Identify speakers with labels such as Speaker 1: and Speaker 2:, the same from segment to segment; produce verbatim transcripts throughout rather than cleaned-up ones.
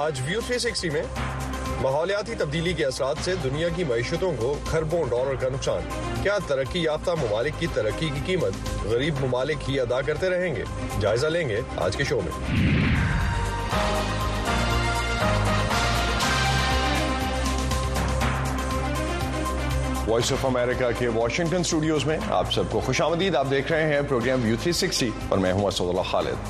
Speaker 1: آج ویو تھری سکسٹی میں ماحولیاتی تبدیلی کے اثرات سے دنیا کی معیشتوں کو خربوں ڈالر کا نقصان. کیا ترقی یافتہ ممالک کی ترقی کی قیمت غریب ممالک ہی ادا کرتے رہیں گے؟ جائزہ لیں گے آج کے شو میں. وائس آف امریکہ کے واشنگٹن اسٹوڈیوز میں آپ سب کو خوش آمدید. آپ دیکھ رہے ہیں پروگرام ویو تھری سکسٹی اور میں ہوں اسد اللہ خالد.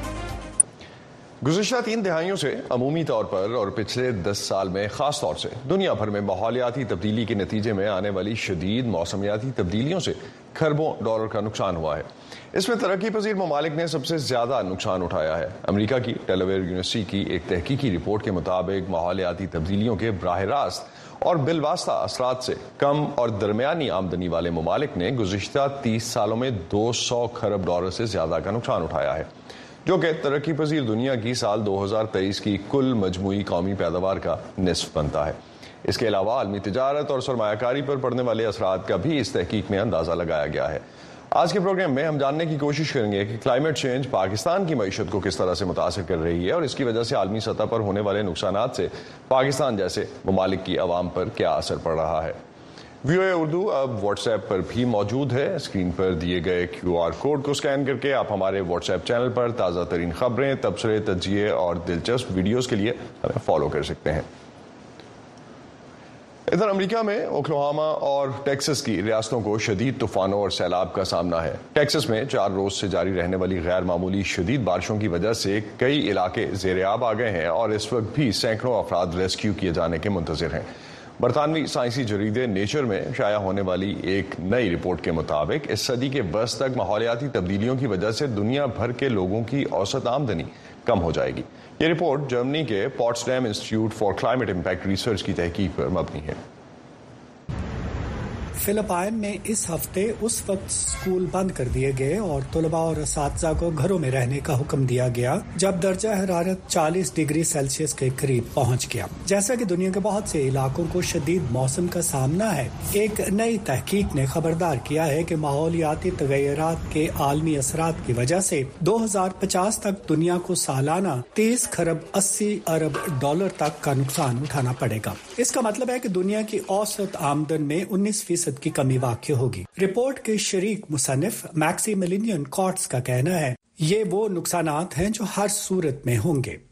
Speaker 1: گزشتہ تین دہائیوں سے عمومی طور پر اور پچھلے دس سال میں خاص طور سے دنیا بھر میں ماحولیاتی تبدیلی کے نتیجے میں آنے والی شدید موسمیاتی تبدیلیوں سے کھربوں ڈالر کا نقصان ہوا ہے. اس میں ترقی پذیر ممالک نے سب سے زیادہ نقصان اٹھایا ہے. امریکہ کی ڈیلاویئر یونیورسٹی کی ایک تحقیقی رپورٹ کے مطابق ماحولیاتی تبدیلیوں کے براہ راست اور بالواسطہ اثرات سے کم اور درمیانی آمدنی والے ممالک نے گزشتہ تیس سالوں میں دو سو کھرب ڈالر سے زیادہ کا نقصان اٹھایا ہے، جو کہ ترقی پذیر دنیا کی سال دو ہزار تیئیس کی کل مجموعی قومی پیداوار کا نصف بنتا ہے. اس کے علاوہ عالمی تجارت اور سرمایہ کاری پر پڑنے والے اثرات کا بھی اس تحقیق میں اندازہ لگایا گیا ہے. آج کے پروگرام میں ہم جاننے کی کوشش کریں گے کہ کلائمیٹ چینج پاکستان کی معیشت کو کس طرح سے متاثر کر رہی ہے اور اس کی وجہ سے عالمی سطح پر ہونے والے نقصانات سے پاکستان جیسے ممالک کی عوام پر کیا اثر پڑ رہا ہے. ویو اے اردو اب واٹس ایپ پر بھی موجود ہے. اسکرین پر دیے گئے کیو آر کوڈ کو اسکین کر کے آپ ہمارے واٹس ایپ چینل پر تازہ ترین خبریں، تبصرے، تجزیے اور دلچسپ ویڈیوز کے لیے ہمیں فالو کر سکتے ہیں. ادھر امریکہ میں اوکلاہوما اور ٹیکسس کی ریاستوں کو شدید طوفانوں اور سیلاب کا سامنا ہے. ٹیکسس میں چار روز سے جاری رہنے والی غیر معمولی شدید بارشوں کی وجہ سے کئی علاقے زیر آب آ گئے ہیں اور اس وقت بھی سینکڑوں افراد ریسکیو کیے جانے کے منتظر ہیں. برطانوی سائنسی جریدے نیچر میں شائع ہونے والی ایک نئی رپورٹ کے مطابق اس صدی کے بس تک ماحولیاتی تبدیلیوں کی وجہ سے دنیا بھر کے لوگوں کی اوسط آمدنی کم ہو جائے گی. یہ رپورٹ جرمنی کے پوٹسڈیم انسٹیٹیوٹ فار کلائمیٹ امپیکٹ ریسرچ کی تحقیق پر مبنی ہے.
Speaker 2: فلپائن میں اس ہفتے اس وقت اسکول بند کر دیے گئے اور طلباء اور اساتذہ کو گھروں میں رہنے کا حکم دیا گیا جب درجہ حرارت چالیس ڈگری سیلسیس کے قریب پہنچ گیا. جیسا کہ دنیا کے بہت سے علاقوں کو شدید موسم کا سامنا ہے، ایک نئی تحقیق نے خبردار کیا ہے کہ ماحولیاتی تغیرات کے عالمی اثرات کی وجہ سے دو ہزار پچاس تک دنیا کو سالانہ تیس کھرب اسی ارب ڈالر تک کا نقصان اٹھانا پڑے گا. اس کا مطلب ہے کہ دنیا کی اوسط آمدن میں انیس فیصد کی کمی واقع ہوگی. رپورٹ کے شریک مصنف میکسی ملینین کارٹس کا کہنا ہے یہ وہ نقصانات ہیں جو ہر صورت میں ہوں گے.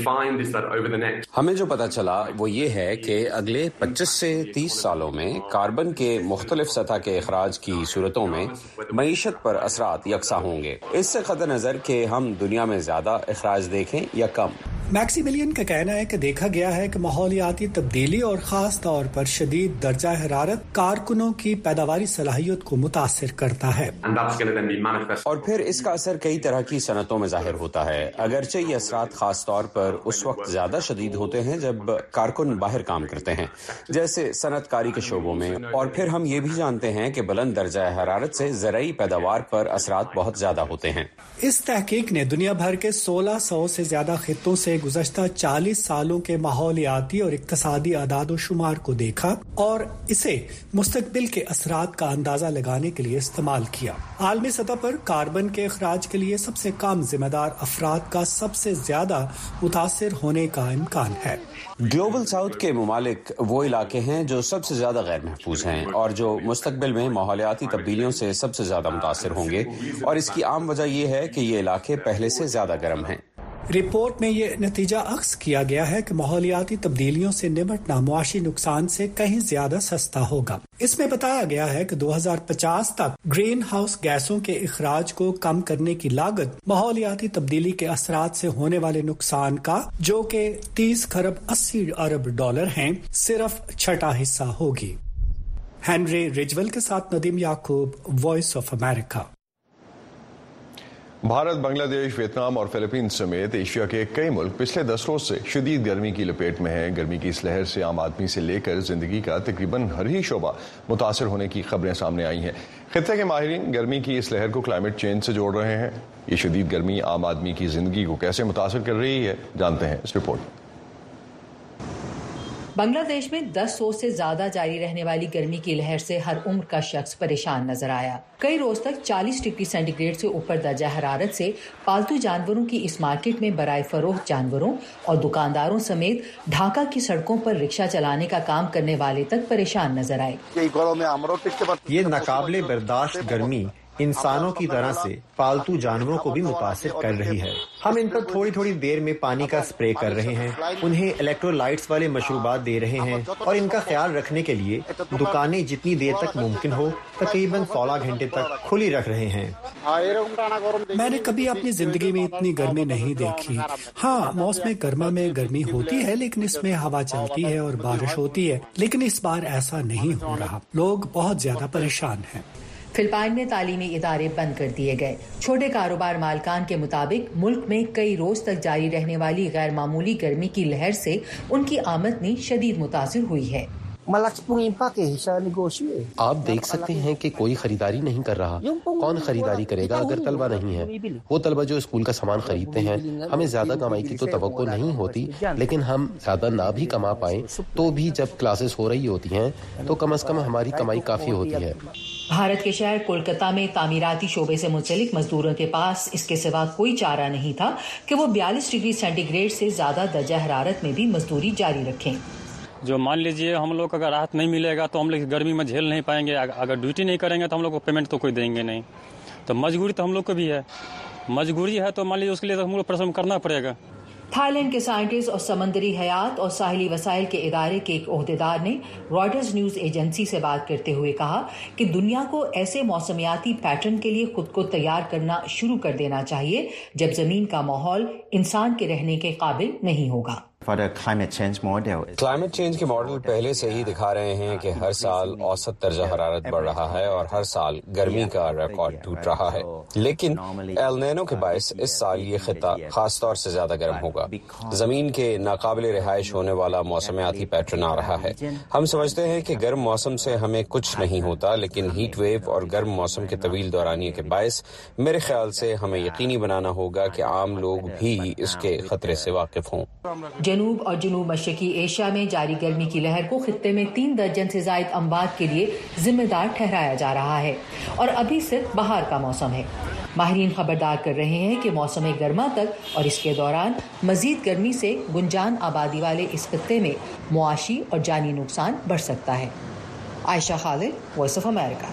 Speaker 3: ہمیں جو پتہ چلا وہ یہ ہے کہ اگلے پچیس سے تیس سالوں میں کاربن کے مختلف سطح کے اخراج کی صورتوں میں معیشت پر اثرات یکساں ہوں گے، اس سے قطع نظر کہ ہم دنیا میں زیادہ اخراج دیکھیں یا کم.
Speaker 2: میکسی ملین کا کہنا ہے کہ دیکھا گیا ہے کہ ماحولیاتی تبدیلی اور خاص طور پر شدید درجہ حرارت کارکنوں کی پیداواری صلاحیت کو متاثر کرتا ہے،
Speaker 3: اور پھر اس کا اثر کئی طرح کی صنعتوں میں ظاہر ہوتا ہے. اگرچہ یہ اثرات خاص طور پر اس وقت زیادہ شدید ہوتے ہیں جب کارکن باہر کام کرتے ہیں، جیسے صنعت کاری کے شعبوں میں، اور پھر ہم یہ بھی جانتے ہیں کہ بلند درجہ حرارت سے زرعی پیداوار پر اثرات بہت زیادہ ہوتے ہیں.
Speaker 2: اس تحقیق نے دنیا بھر کے سولہ سو سے زیادہ خطوں سے گزشتہ چالیس سالوں کے ماحولیاتی اور اقتصادی اعداد و شمار کو دیکھا اور اسے مستقبل کے اثرات کا اندازہ لگانے کے لیے استعمال کیا. عالمی سطح پر کاربن کے اخراج کے لیے سب سے کم ذمہ دار افراد کا سب سے زیادہ متاثر ہونے کا امکان ہے.
Speaker 3: گلوبل ساؤتھ کے ممالک وہ علاقے ہیں جو سب سے زیادہ غیر محفوظ ہیں اور جو مستقبل میں ماحولیاتی تبدیلیوں سے سب سے زیادہ متاثر ہوں گے، اور اس کی عام وجہ یہ ہے کہ یہ علاقے پہلے سے زیادہ گرم ہیں.
Speaker 2: رپورٹ میں یہ نتیجہ اخذ کیا گیا ہے کہ ماحولیاتی تبدیلیوں سے نمٹنا معاشی نقصان سے کہیں زیادہ سستا ہوگا. اس میں بتایا گیا ہے کہ دو ہزار پچاس تک گرین ہاؤس گیسوں کے اخراج کو کم کرنے کی لاگت ماحولیاتی تبدیلی کے اثرات سے ہونے والے نقصان کا، جو کہ تیس کھرب اسی ارب ڈالر ہیں، صرف چھٹا حصہ ہوگی. ہنری رجول کے ساتھ ندیم یعقوب، وائس آف امریکہ.
Speaker 1: بھارت، بنگلہ دیش، ویتنام اور فلپائن سمیت ایشیا کے کئی ملک پچھلے دس روز سے شدید گرمی کی لپیٹ میں ہیں. گرمی کی اس لہر سے عام آدمی سے لے کر زندگی کا تقریباً ہر ہی شعبہ متاثر ہونے کی خبریں سامنے آئی ہیں. خطے کے ماہرین گرمی کی اس لہر کو کلائمیٹ چینج سے جوڑ رہے ہیں. یہ شدید گرمی عام آدمی کی زندگی کو کیسے متاثر کر رہی ہے، جانتے ہیں اس رپورٹ میں.
Speaker 4: بنگلہ دیش میں دس روز سے زیادہ جاری رہنے والی گرمی کی لہر سے ہر عمر کا شخص پریشان نظر آیا. کئی روز تک چالیس ڈگری سینٹی گریڈ سے اوپر درجہ حرارت سے پالتو جانوروں کی اس مارکیٹ میں برائے فروخت جانوروں اور دکانداروں سمیت ڈھاکہ کی سڑکوں پر رکشہ چلانے کا کام کرنے والے تک پریشان نظر آئے.
Speaker 5: یہ ناقابل برداشت گرمی انسانوں کی طرح سے پالتو جانوروں کو بھی متاثر کر رہی ہے. ہم ان پر تھوڑی تھوڑی دیر میں پانی کا اسپرے کر رہے ہیں, انہیں الیکٹرولائٹس والے مشروبات دے رہے ہیں اور ان کا خیال رکھنے کے لیے دکانیں جتنی دیر تک ممکن ہو تقریباً سولہ گھنٹے تک کھلی رکھ رہے ہیں.
Speaker 2: میں نے کبھی اپنی زندگی میں اتنی گرمی نہیں دیکھی. ہاں, موسم گرما میں گرمی ہوتی ہے لیکن اس میں ہوا چلتی ہے اور بارش ہوتی ہے, لیکن اس بار ایسا نہیں ہو رہا. لوگ بہت زیادہ پریشان ہیں.
Speaker 4: فلپائن میں تعلیمی ادارے بند کر دیے گئے. چھوٹے کاروبار مالکان کے مطابق ملک میں کئی روز تک جاری رہنے والی غیر معمولی گرمی کی لہر سے ان کی آمدنی شدید متاثر ہوئی ہے.
Speaker 6: آپ دیکھ سکتے ہیں کہ کوئی خریداری نہیں کر رہا. کون خریداری کرے گا اگر طلبہ نہیں ہے؟ وہ طلبہ جو اسکول کا سامان خریدتے ہیں. ہمیں زیادہ کمائی کی تو توقع نہیں ہوتی, لیکن ہم زیادہ نہ بھی کما پائیں تو بھی جب کلاسز ہو رہی ہوتی ہیں تو کم از کم ہماری کمائی کافی ہوتی ہے.
Speaker 4: بھارت کے شہر کولکتہ میں تعمیراتی شعبے سے منسلک مزدوروں کے پاس اس کے سوا کوئی چارہ نہیں تھا کہ وہ بیالیس ڈگری سینٹی گریڈ سے زیادہ درجہ حرارت میں بھی مزدوری جاری رکھیں.
Speaker 7: جو مان لیجئے ہم لوگ اگر راحت نہیں ملے گا تو ہم لوگ گرمی میں جھیل نہیں پائیں گے. اگر ڈیوٹی نہیں کریں گے تو ہم لوگ کو پیمنٹ تو کوئی دیں گے نہیں. تو مجبوری تو ہم لوگ کو بھی ہے. مجبوری ہے تو مان لیجیے اس کے لیے تو ہم لوگ پریشان کرنا پڑے گا.
Speaker 4: تھائی لینڈ کے سائنٹسٹ اور سمندری حیات اور ساحلی وسائل کے ادارے کے ایک عہدیدار نے رائٹرز نیوز ایجنسی سے بات کرتے ہوئے کہا کہ دنیا کو ایسے موسمیاتی پیٹرن کے لیے خود کو تیار کرنا شروع کر دینا چاہیے جب زمین کا ماحول انسان کے رہنے کے قابل نہیں ہوگا.
Speaker 3: کلائمیٹ چینج کے ماڈل پہلے سے ہی دکھا رہے ہیں کہ ہر سال اوسط درجہ حرارت بڑھ رہا ہے اور ہر سال گرمی کا ریکارڈ ٹوٹ رہا ہے. لیکن ایل نینو کے باعث اس سال یہ خطہ خاص طور سے زیادہ گرم ہوگا. زمین کے ناقابل رہائش ہونے والا موسمیاتی پیٹرن آ رہا ہے. ہم سمجھتے ہیں کہ گرم موسم سے ہمیں کچھ نہیں ہوتا, لیکن ہیٹ ویو اور گرم موسم کے طویل دورانیے کے باعث میرے خیال سے ہمیں یقینی بنانا ہوگا کہ عام لوگ بھی اس کے خطرے سے واقف ہوں.
Speaker 4: جنوب اور جنوب مشرقی ایشیا میں جاری گرمی کی لہر کو خطے میں تین درجن سے زائد اموات کے لیے ذمہ دار ٹھہرایا جا رہا ہے اور ابھی صرف بہار کا موسم ہے. ماہرین خبردار کر رہے ہیں کہ موسم گرما تک اور اس کے دوران مزید گرمی سے گنجان آبادی والے اس خطے میں معاشی اور جانی نقصان بڑھ سکتا ہے. عائشہ خالد, وائس آف امریکہ.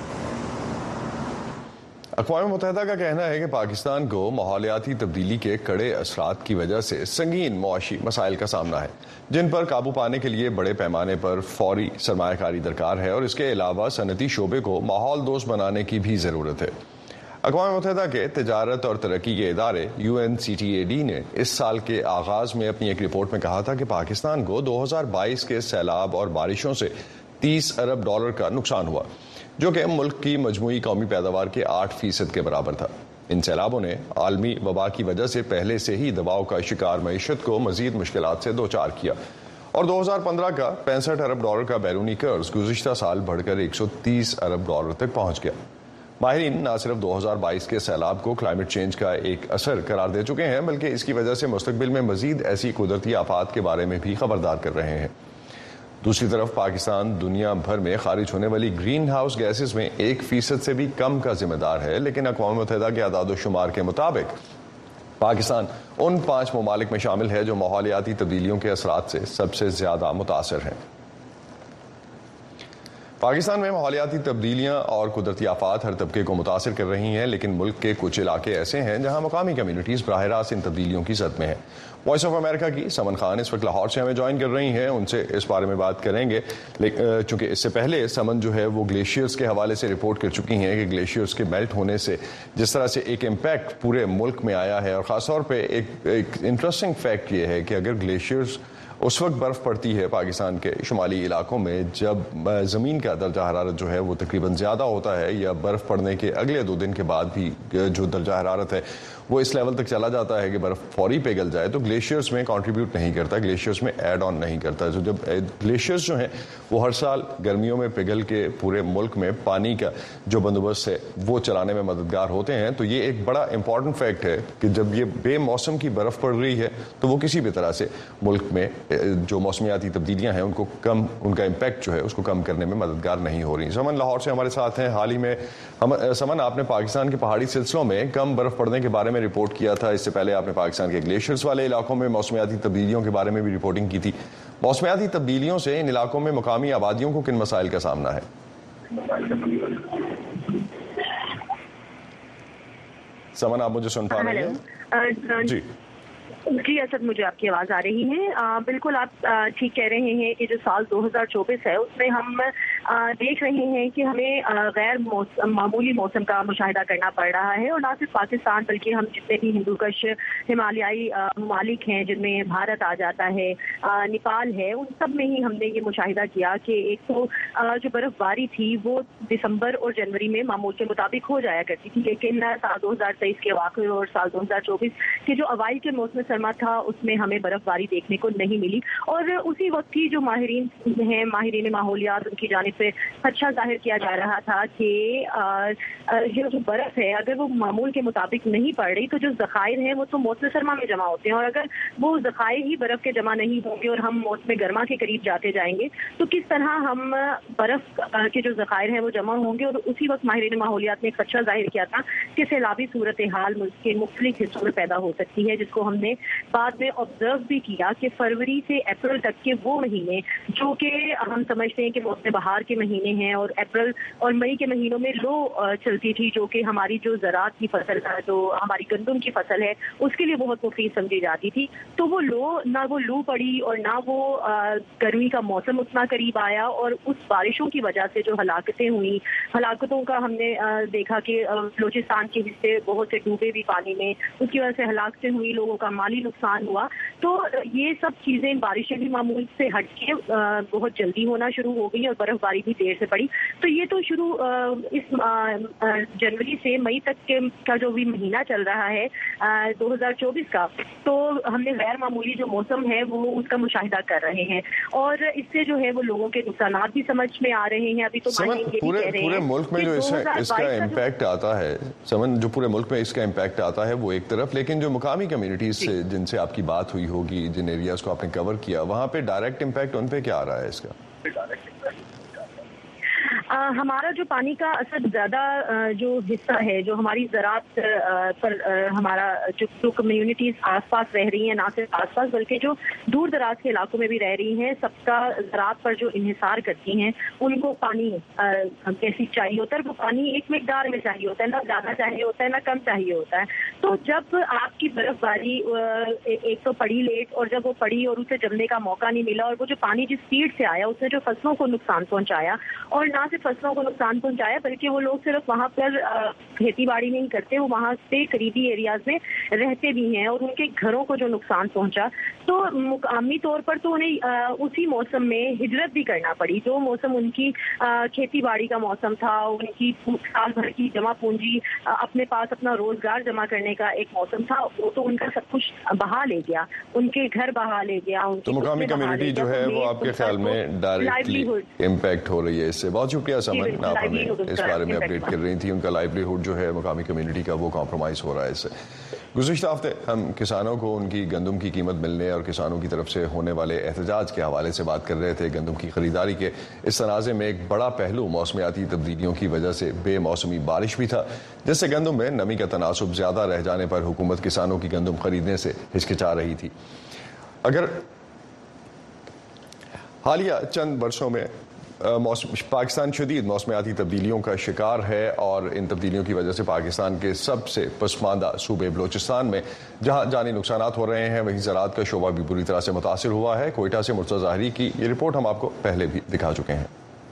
Speaker 1: اقوام متحدہ کا کہنا ہے کہ پاکستان کو ماحولیاتی تبدیلی کے کڑے اثرات کی وجہ سے سنگین معاشی مسائل کا سامنا ہے, جن پر قابو پانے کے لیے بڑے پیمانے پر فوری سرمایہ کاری درکار ہے اور اس کے علاوہ صنعتی شعبے کو ماحول دوست بنانے کی بھی ضرورت ہے. اقوام متحدہ کے تجارت اور ترقی کے ادارے یو این سی ٹی اے ڈی نے اس سال کے آغاز میں اپنی ایک رپورٹ میں کہا تھا کہ پاکستان کو دو ہزار بائیس کے سیلاب اور بارشوں سے تیس ارب ڈالر کا نقصان ہوا, جو کہ ملک کی مجموعی قومی پیداوار کے آٹھ فیصد کے برابر تھا. ان سیلابوں نے عالمی وبا کی وجہ سے پہلے سے ہی دباؤ کا شکار معیشت کو مزید مشکلات سے دوچار کیا اور دو ہزار پندرہ کا پینسٹھ ارب ڈالر کا بیرونی قرض گزشتہ سال بڑھ کر ایک سو تیس ارب ڈالر تک پہنچ گیا. ماہرین نہ صرف دو ہزار بائیس کے سیلاب کو کلائمیٹ چینج کا ایک اثر قرار دے چکے ہیں, بلکہ اس کی وجہ سے مستقبل میں مزید ایسی قدرتی آفات کے بارے میں بھی خبردار کر رہے ہیں. دوسری طرف پاکستان دنیا بھر میں خارج ہونے والی گرین ہاؤس گیسز میں ایک فیصد سے بھی کم کا ذمہ دار ہے, لیکن اقوام متحدہ کے اعداد و شمار کے مطابق پاکستان ان پانچ ممالک میں شامل ہے جو ماحولیاتی تبدیلیوں کے اثرات سے سب سے زیادہ متاثر ہیں. پاکستان میں ماحولیاتی تبدیلیاں اور قدرتی آفات ہر طبقے کو متاثر کر رہی ہیں, لیکن ملک کے کچھ علاقے ایسے ہیں جہاں مقامی کمیونٹیز براہ راست ان تبدیلیوں کی زد میں ہیں. وائس آف امریکہ کی سمن خان اس وقت لاہور سے ہمیں جوائن کر رہی ہیں, ان سے اس بارے میں بات کریں گے. چونکہ اس سے پہلے سمن جو ہے وہ گلیشیئرز کے حوالے سے رپورٹ کر چکی ہیں کہ گلیشیئرز کے میلٹ ہونے سے جس طرح سے ایک امپیکٹ پورے ملک میں آیا ہے, اور خاص طور پہ ایک ایک انٹرسٹنگ فیکٹ یہ ہے کہ اگر گلیشیئرز اس وقت برف پڑتی ہے پاکستان کے شمالی علاقوں میں جب زمین کا درجہ حرارت جو ہے وہ تقریباً زیادہ ہوتا ہے, یا برف پڑنے کے اگلے دو دن کے بعد بھی جو درجہ حرارت ہے وہ اس لیول تک چلا جاتا ہے کہ برف فوری پگھل جائے تو گلیشیئرز میں کنٹریبیوٹ نہیں کرتا, گلیشیئرز میں ایڈ آن نہیں کرتا. تو جب گلیشیئرز جو ہیں وہ ہر سال گرمیوں میں پگھل کے پورے ملک میں پانی کا جو بندوبست ہے وہ چلانے میں مددگار ہوتے ہیں, تو یہ ایک بڑا امپورٹنٹ فیکٹ ہے کہ جب یہ بے موسم کی برف پڑ رہی ہے تو وہ کسی بھی طرح سے ملک میں جو موسمیاتی تبدیلیاں ہیں ان کو کم, ان کا امپیکٹ جو ہے اس کو کم کرنے میں مددگار نہیں ہو رہی. سمن لاہور سے ہمارے ساتھ ہیں. حال ہی میں سمن, آپ نے پاکستان کے پہاڑی سلسلوں میں کم برف پڑنے کے بارے میں رپورٹ کیا تھا, اس سے پہلے آپ نے پاکستان کے گلیشیئرز والے علاقوں میں موسمیاتی تبدیلیوں کے بارے میں بھی رپورٹنگ کی تھی. موسمیاتی تبدیلیوں سے ان علاقوں میں مقامی آبادیوں کو کن مسائل کا سامنا ہے؟ سمن, آپ مجھے سن پا رہے ہیں؟ جی
Speaker 8: جی اسد, مجھے آپ کی آواز آ رہی ہے. آ, بالکل آپ آ, ٹھیک کہہ رہے ہیں کہ جو سال دو ہزار چوبیس ہے اس میں ہم آ, دیکھ رہے ہیں کہ ہمیں آ, غیر موسم, معمولی موسم کا مشاہدہ کرنا پڑ رہا ہے, اور نہ صرف پاکستان بلکہ ہم جتنے بھی ہندو کش ہمالیائی ممالک ہیں جن میں بھارت آ جاتا ہے, آ, نیپال ہے, ان سب میں ہی ہم نے یہ مشاہدہ کیا کہ ایک تو آ, جو برف باری تھی وہ دسمبر اور جنوری میں معمول کے مطابق ہو جایا کرتی تھی, لیکن سال دو ہزار تیئیس کے واقعے اور سال دو ہزار چوبیس کے جو اوائل کے موسم سرما تھا اس میں ہمیں برف باری دیکھنے کو نہیں ملی. اور اسی وقت ہی جو ماہرین ہیں, ماہرین ماحولیات, ان کی جانب سے خدشہ ظاہر کیا جا رہا تھا کہ یہ جو برف ہے اگر وہ معمول کے مطابق نہیں پڑ رہی تو جو ذخائر ہیں وہ تو موسم سرما میں جمع ہوتے ہیں, اور اگر وہ ذخائر ہی برف کے جمع نہیں ہوں گے اور ہم موسم گرما کے قریب جاتے جائیں گے تو کس طرح ہم برف کے جو ذخائر ہیں وہ جمع ہوں گے. اور اسی وقت ماہرین ماحولیات نے خدشہ ظاہر کیا تھا کہ سیلابی صورتحال ملک کے مختلف حصوں میں پیدا ہو سکتی ہے, جس کو ہم نے بعد میں آبزرو بھی کیا کہ فروری سے اپریل تک کے وہ مہینے جو کہ ہم سمجھتے ہیں کہ موسم بہار کے مہینے ہیں, اور اپریل اور مئی کے مہینوں میں لو چلتی تھی جو کہ ہماری جو زراعت کی فصل ہے, جو ہماری گندم کی فصل ہے, اس کے لیے بہت مفید سمجھی جاتی تھی. تو وہ لو نہ وہ لو پڑی اور نہ وہ گرمی کا موسم اتنا قریب آیا, اور اس بارشوں کی وجہ سے جو ہلاکتیں ہوئی, ہلاکتوں کا ہم نے دیکھا کہ بلوچستان کے حصے بہت سے ڈوبے بھی پانی میں, اس کی وجہ سے ہلاکتیں ہوئی, لوگوں کا مالی نقصان ہوا. تو یہ سب چیزیں, بارشیں بھی معمول سے ہٹ کے بہت جلدی ہونا شروع ہو گئی اور برف باری بھی دیر سے پڑی. تو یہ تو شروع اس جنوری سے مئی تک کا جو بھی مہینہ چل رہا ہے دو ہزار چوبیس کا, تو ہم نے غیر معمولی جو موسم ہے وہ اس کا مشاہدہ کر رہے ہیں, اور اس سے جو ہے وہ لوگوں کے نقصانات بھی سمجھ میں آ رہے ہیں. ابھی تو
Speaker 1: پورے ملک میں جو اس کا امپیکٹ آتا ہے, سمن, جو پورے ملک میں اس کا امپیکٹ آتا ہے وہ ایک طرف, لیکن جو مقامی کمیونٹیز سے جن سے آپ کی بات ہوئی ہوگی, جن ایریاز کو آپ نے کور کیا, وہاں پہ ڈائریکٹ امپیکٹ ان پہ کیا آ رہا ہے اس کا؟
Speaker 8: ہمارا جو پانی کا اثر زیادہ جو حصہ ہے, جو ہماری زراعت پر ہمارا جو کمیونٹیز آس پاس رہ رہی ہیں, نہ صرف آس پاس بلکہ جو دور دراز کے علاقوں میں بھی رہ رہی ہیں, سب کا زراعت پر جو انحصار کرتی ہیں, ان کو پانی کیسی چاہیے ہوتا ہے, وہ پانی ایک مقدار میں چاہیے ہوتا ہے, نہ زیادہ چاہیے ہوتا ہے نہ کم چاہیے ہوتا ہے. تو جب آپ کی برف باری ایک تو پڑی لیٹ, اور جب وہ پڑی اور اسے جمنے کا موقع نہیں ملا, اور وہ جو پانی جس اسپیڈ سے آیا اس نے جو فصلوں کو نقصان پہنچایا, اور نہ صرف فصلوں کو نقصان پہنچایا بلکہ وہ لوگ صرف وہاں پر کھیتی باڑی نہیں کرتے, وہ وہاں سے قریبی ایریاز میں رہتے بھی ہیں, اور ان کے گھروں کو جو نقصان پہنچا تو مقامی طور پر تو انہیں اسی موسم میں ہجرت بھی کرنا پڑی. جو موسم ان کی کھیتی باڑی کا موسم تھا, ان کی سال بھر کی جمع پونجی, اپنے پاس اپنا روزگار جمع کرنے کا ایک موسم تھا, وہ تو ان کا سب کچھ بہا لے گیا, ان کے گھر بہا لے گیا.
Speaker 1: تو مقامی کمیونٹی جو ہے وہ آپ کے خیال میں ڈائریکٹلی امپیکٹ ہو رہی ہے اس سے. بہت شکریہ سمن, آپ ہمیں اس بارے میں اپڈیٹ کر رہی تھی. ان کا لائیولیہوڈ جو ہے مقامی کمیونٹی کا وہ کمپرومائز ہو رہا ہے اس سے. گزشتہ ہفتے ہم کسانوں کو ان کی گندم کی قیمت ملنے اور کسانوں کی طرف سے ہونے والے احتجاج کے حوالے سے بات کر رہے تھے. گندم کی خریداری کے اس تنازع میں ایک بڑا پہلو موسمیاتی تبدیلیوں کی وجہ سے بے موسمی بارش بھی تھا, جس سے گندم میں نمی کا تناسب زیادہ رہ جانے پر حکومت کسانوں کی گندم خریدنے سے ہچکچا رہی تھی. اگر حالیہ چند برسوں میں پاکستان شدید موسمیاتی تبدیلیوں کا شکار ہے, اور ان تبدیلیوں کی وجہ سے پاکستان کے سب سے پسماندہ صوبے بلوچستان میں جہاں جانی نقصانات ہو رہے ہیں, وہیں زراعت کا شعبہ بھی بری طرح سے متاثر ہوا ہے. کوئٹہ سے مرتضی ظاہری کی یہ رپورٹ ہم آپ کو پہلے بھی دکھا چکے ہیں.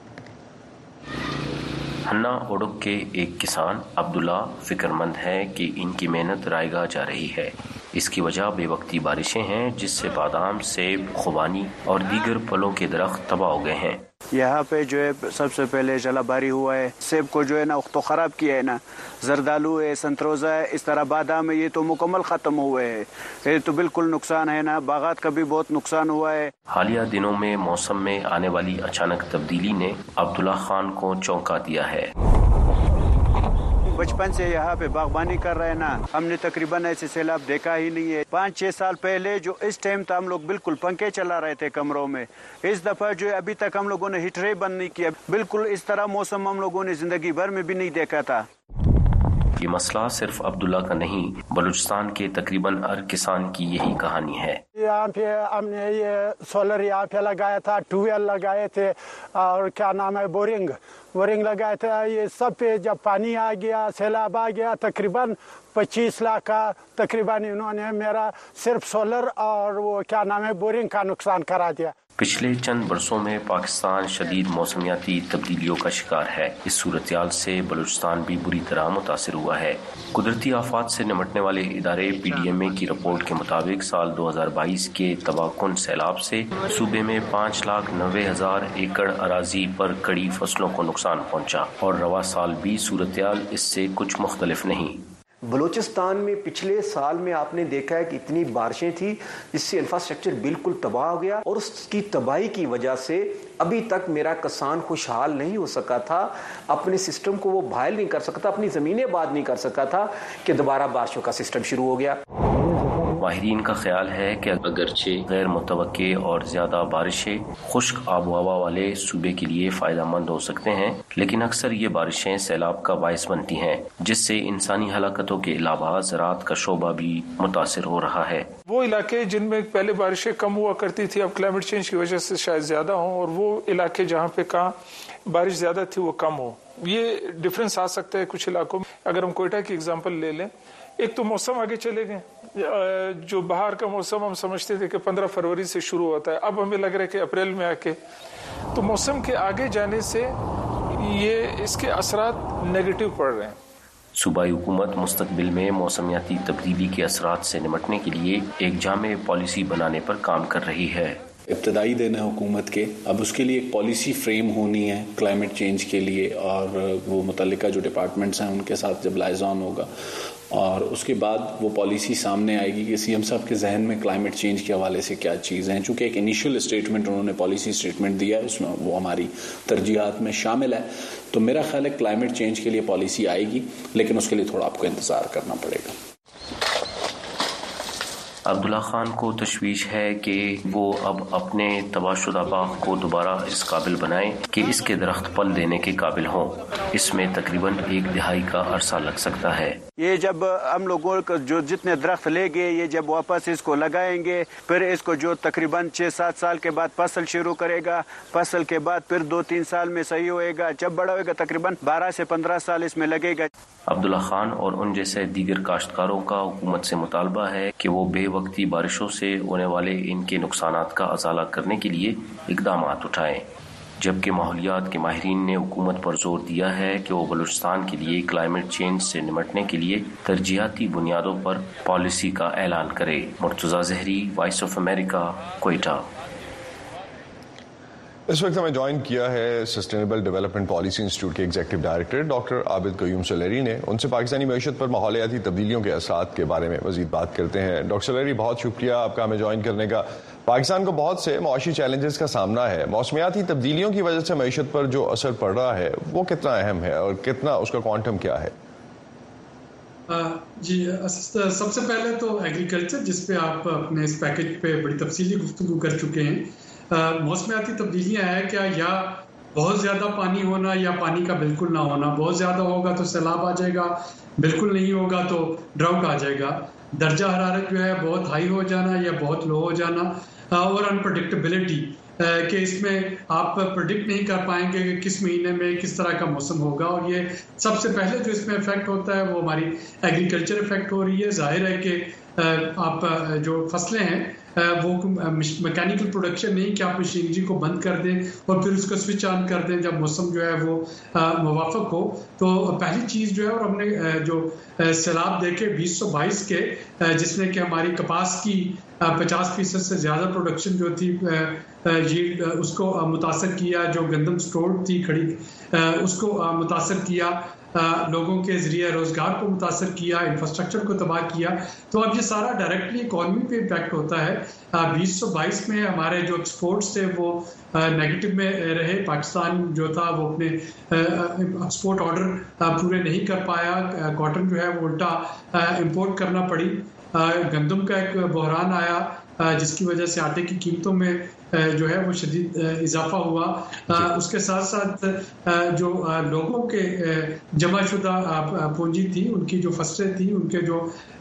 Speaker 9: ہنہ اوڈک کے ایک کسان عبداللہ فکر مند ہیں کہ ان کی محنت رائے گاہ جا رہی ہے. اس کی وجہ بے وقتی بارشیں ہیں, جس سے بادام, سیب, خوبانی اور دیگر پھلوں کے درخت تباہ ہو گئے ہیں.
Speaker 10: यहाँ पे जो है सबसे पहले जलाबारी हुआ है, सेब को जो है ना तो ख़राब किया है ना, जरदालू है, संतरोज़ा है, इस तरह बादाम है, ये तो मुकम्मल ख़त्म हुए हैं, ये तो बिल्कुल नुकसान है ना, बागात का भी बहुत नुकसान हुआ है।
Speaker 9: हालिया दिनों में मौसम में आने वाली अचानक तब्दीली ने अब्दुल्ला खान को चौंका दिया है।
Speaker 10: बचपन से यहाँ पे बागबानी कर रहे हैं ना, हमने तकरीबन ऐसे सैलाब देखा ही नहीं है। पाँच छः साल पहले जो इस टाइम था हम लोग बिल्कुल पंखे चला रहे थे कमरों में, इस दफ़ा जो है अभी तक हम लोगों ने हीटरें बंद नहीं किया। बिल्कुल इस तरह मौसम हम लोगों ने ज़िंदगी भर में भी नहीं देखा था।
Speaker 9: ये मसला सिर्फ अब्दुल्ला का नहीं, बलूचिस्तान के तकरीबन हर किसान की यही कहानी है।
Speaker 11: यहाँ पे हमने ये सोलर यहाँ पे लगाया था, ट्यूबवेल लगाए थे और क्या नाम है बोरिंग बोरिंग लगाए थे। ये सब पे जब पानी आ गया, सैलाब आ गया, तकरीबन पच्चीस लाख का तकरीबन इन्होंने मेरा सिर्फ सोलर और वो क्या नाम है बोरिंग का नुकसान करा दिया।
Speaker 9: पिछले चंद बरसों में पाकिस्तान शदीद मौसमियाती तब्दीलियों का शिकार है। इस सूरत-ए-हाल से बलूचिस्तान भी बुरी तरह मुतासिर हुआ है। कुदरती आफात से निपटने वाले इदारे पी डी एम ए की रिपोर्ट के मुताबिक साल दो हजार बाईस के तबाहकुन सैलाब से सूबे में पाँच लाख नब्बे हजार एकड़ अराजी पर कड़ी फसलों को नुकसान पहुँचा और रवा साल भी सूरत-ए-हाल इससे कुछ मुख्तलिफ नहीं।
Speaker 5: बलूचिस्तान में पिछले साल में आपने देखा है कि इतनी बारिशें थी जिससे इंफ्रास्ट्रक्चर बिल्कुल तबाह हो गया और उसकी तबाही की वजह से अभी तक मेरा किसान खुशहाल नहीं हो सका था, अपने सिस्टम को वो बहाल नहीं कर सका था, अपनी ज़मीनें आबाद नहीं कर सका था कि दोबारा बारिशों का सिस्टम शुरू हो गया।
Speaker 9: माहिरीन का ख्याल है कि अगरचे गैर मुतवक्के और ज़्यादा बारिशें खुश्क आबो हवा वाले सूबे के लिए फ़ायदा मंद हो सकते हैं, लेकिन अक्सर ये बारिशें सैलाब का बायस बनती हैं, जिससे इंसानी हलाकतों के अलावा ज़राअत का शोबा भी मुतासिर हो रहा है।
Speaker 12: वो इलाके जिनमें पहले बारिशें कम हुआ करती थी, अब क्लाइमेट चेंज की वजह से शायद ज़्यादा हों, और वो इलाके जहाँ पे कहाँ बारिश ज़्यादा थी वो कम हो, ये डिफरेंस आ सकता है कुछ इलाकों में। अगर हम कोयटा की एग्जाम्पल ले लें, एक तो मौसम आगे चले गए, जो बाहर का मौसम हम समझते थे कि पंद्रह फरवरी से शुरू होता है, अब हमें लग रहा है कि अप्रैल में आके, तो मौसम के आगे जाने से ये इसके असरात नेगेटिव पड़ रहे हैं।
Speaker 9: सूबाई हुकूमत मुस्तकबिल में मौसमियाती तब्दीली के असरात से निपटने के लिए एक जामे पॉलिसी बनाने पर काम कर रही है।
Speaker 13: इब्तदाई दिन है हुकूमत के, अब उसके लिए एक पॉलिसी फ्रेम होनी है क्लाइमेट चेंज के लिए, और वो मुतल्लिका जो डिपार्टमेंट्स हैं उनके साथ जब लाइज़ॉन होगा और उसके बाद वो पॉलिसी सामने आएगी कि सीएम साहब के जहन में क्लाइमेट चेंज के हवाले से क्या चीज़ें हैं। चूँकि एक इनिशियल स्टेटमेंट उन्होंने पॉलिसी स्टेटमेंट दिया है, उसमें वो हमारी तरजीहात में शामिल है, तो मेरा ख्याल है क्लाइमेट चेंज के लिए पॉलिसी आएगी, लेकिन उसके लिए थोड़ा आपको इंतज़ार करना पड़ेगा।
Speaker 9: अब्दुल्ला खान को तशवीश है कि वो अब अपने तबाहशुदा बाग को दोबारा इस काबिल बनाएं कि इसके दरख्त पल देने के काबिल हों। इसमें तकरीबन एक दिहाई का अरसा लग सकता है।
Speaker 10: ये जब हम लोगों को जो जितने दरख्त लेंगे, ये जब वापस इसको लगाएंगे, फिर इसको जो तकरीबन छः सात साल के बाद फसल शुरू करेगा, फसल के बाद फिर दो तीन साल में सही होएगा, जब बड़ा होएगा तकरीबन बारह से पंद्रह साल इसमें लगेगा।
Speaker 9: अब्दुल्ला खान और उन जैसे दीगर काश्तकारों का हुकूमत से मुतालबा है कि वो बेवक्ती बारिशों से होने वाले इनके नुकसानात का अजाला करने के लिए इक़दामात उठाएं, जबकि माहौलियात के माहिरीन ने हुकूमत पर जोर दिया है कि वो बलूचिस्तान के लिए क्लाइमेट चेंज से निपटने के लिए तरजीहाती बुनियादों पर पॉलिसी का ऐलान करे। Murtaza Zehri, Voice of America, Quetta.
Speaker 1: इस वक्त हमें ज्वाइन किया है सस्टेनेबल डेवलपमेंट पॉलिसी इंस्टीट्यूट के executive director doctor Abid Qayyum Suleri ने। उनसे पाकिस्तानी मईशत पर माहौलियाती तब्दीलियों के असरात के बारे में मजीद बात करते हैं। डॉक्टर सलेरी, बहुत शुक्रिया आपका हमें ज्वाइन करने का। पाकिस्तान को बहुत से मुआशी चैलेंजेस का सामना है, मौसमियाती तब्दीलियों की वजह से मईशत पर जो असर पड़ रहा है वो कितना अहम है और कितना उसका क्वांटम क्या है?
Speaker 14: आ, जी, सबसे पहले तो एग्रीकल्चर, जिसपे आप अपने इस पैकेज पे बड़ी तफसीली गुफ्तगू कर चुके हैं। मौसमियाती तब्दीलियाँ हैं क्या, या बहुत ज़्यादा पानी होना या पानी का बिल्कुल ना होना। बहुत ज़्यादा होगा तो सैलाब आ जाएगा, बिल्कुल नहीं होगा तो ड्राउट आ जाएगा। दर्जा हरारत जो है बहुत हाई हो जाना या बहुत लो हो जाना, और अनप्रडिक्टेबिलिटी कि इसमें आप प्रेडिक्ट नहीं कर पाएंगे कि किस महीने में किस तरह का मौसम होगा। और ये सबसे पहले जो इसमें इफेक्ट होता है वो हमारी एग्रीकल्चर इफेक्ट हो रही है। जाहिर है कि आप जो फसलें हैं वो मैकेनिकल प्रोडक्शन नहीं कि आप मशीनरी को बंद कर दें और फिर उसको स्विच ऑन कर दें जब मौसम जो है वो मुवाफिक हो। तो पहली चीज़ जो है, और हमने जो सैलाब देखे बीस सौ बाईस के, जिसमें कि हमारी कपास की پچاس فیصد سے زیادہ پروڈکشن جو تھی یہ اس کو متاثر کیا، جو گندم سٹور تھی کھڑی اس کو متاثر کیا، لوگوں کے ذریعے روزگار کو متاثر کیا، انفراسٹرکچر کو تباہ کیا. تو اب یہ سارا ڈائریکٹلی اکانومی پہ امپیکٹ ہوتا ہے. بیس سو بائیس میں ہمارے جو ایکسپورٹس تھے وہ نیگیٹو میں رہے. پاکستان جو تھا وہ اپنے ایکسپورٹ آرڈر پورے نہیں کر پایا. کاٹن جو ہے وہ الٹا امپورٹ کرنا پڑی. گندم کا ایک بحران آیا جس کی وجہ سے آٹے کی قیمتوں میں جو ہے وہ شدید اضافہ ہوا. اس کے ساتھ ساتھ جو لوگوں کے جمع شدہ پونجی تھی، ان کی جو فصلیں تھیں، ان کے جو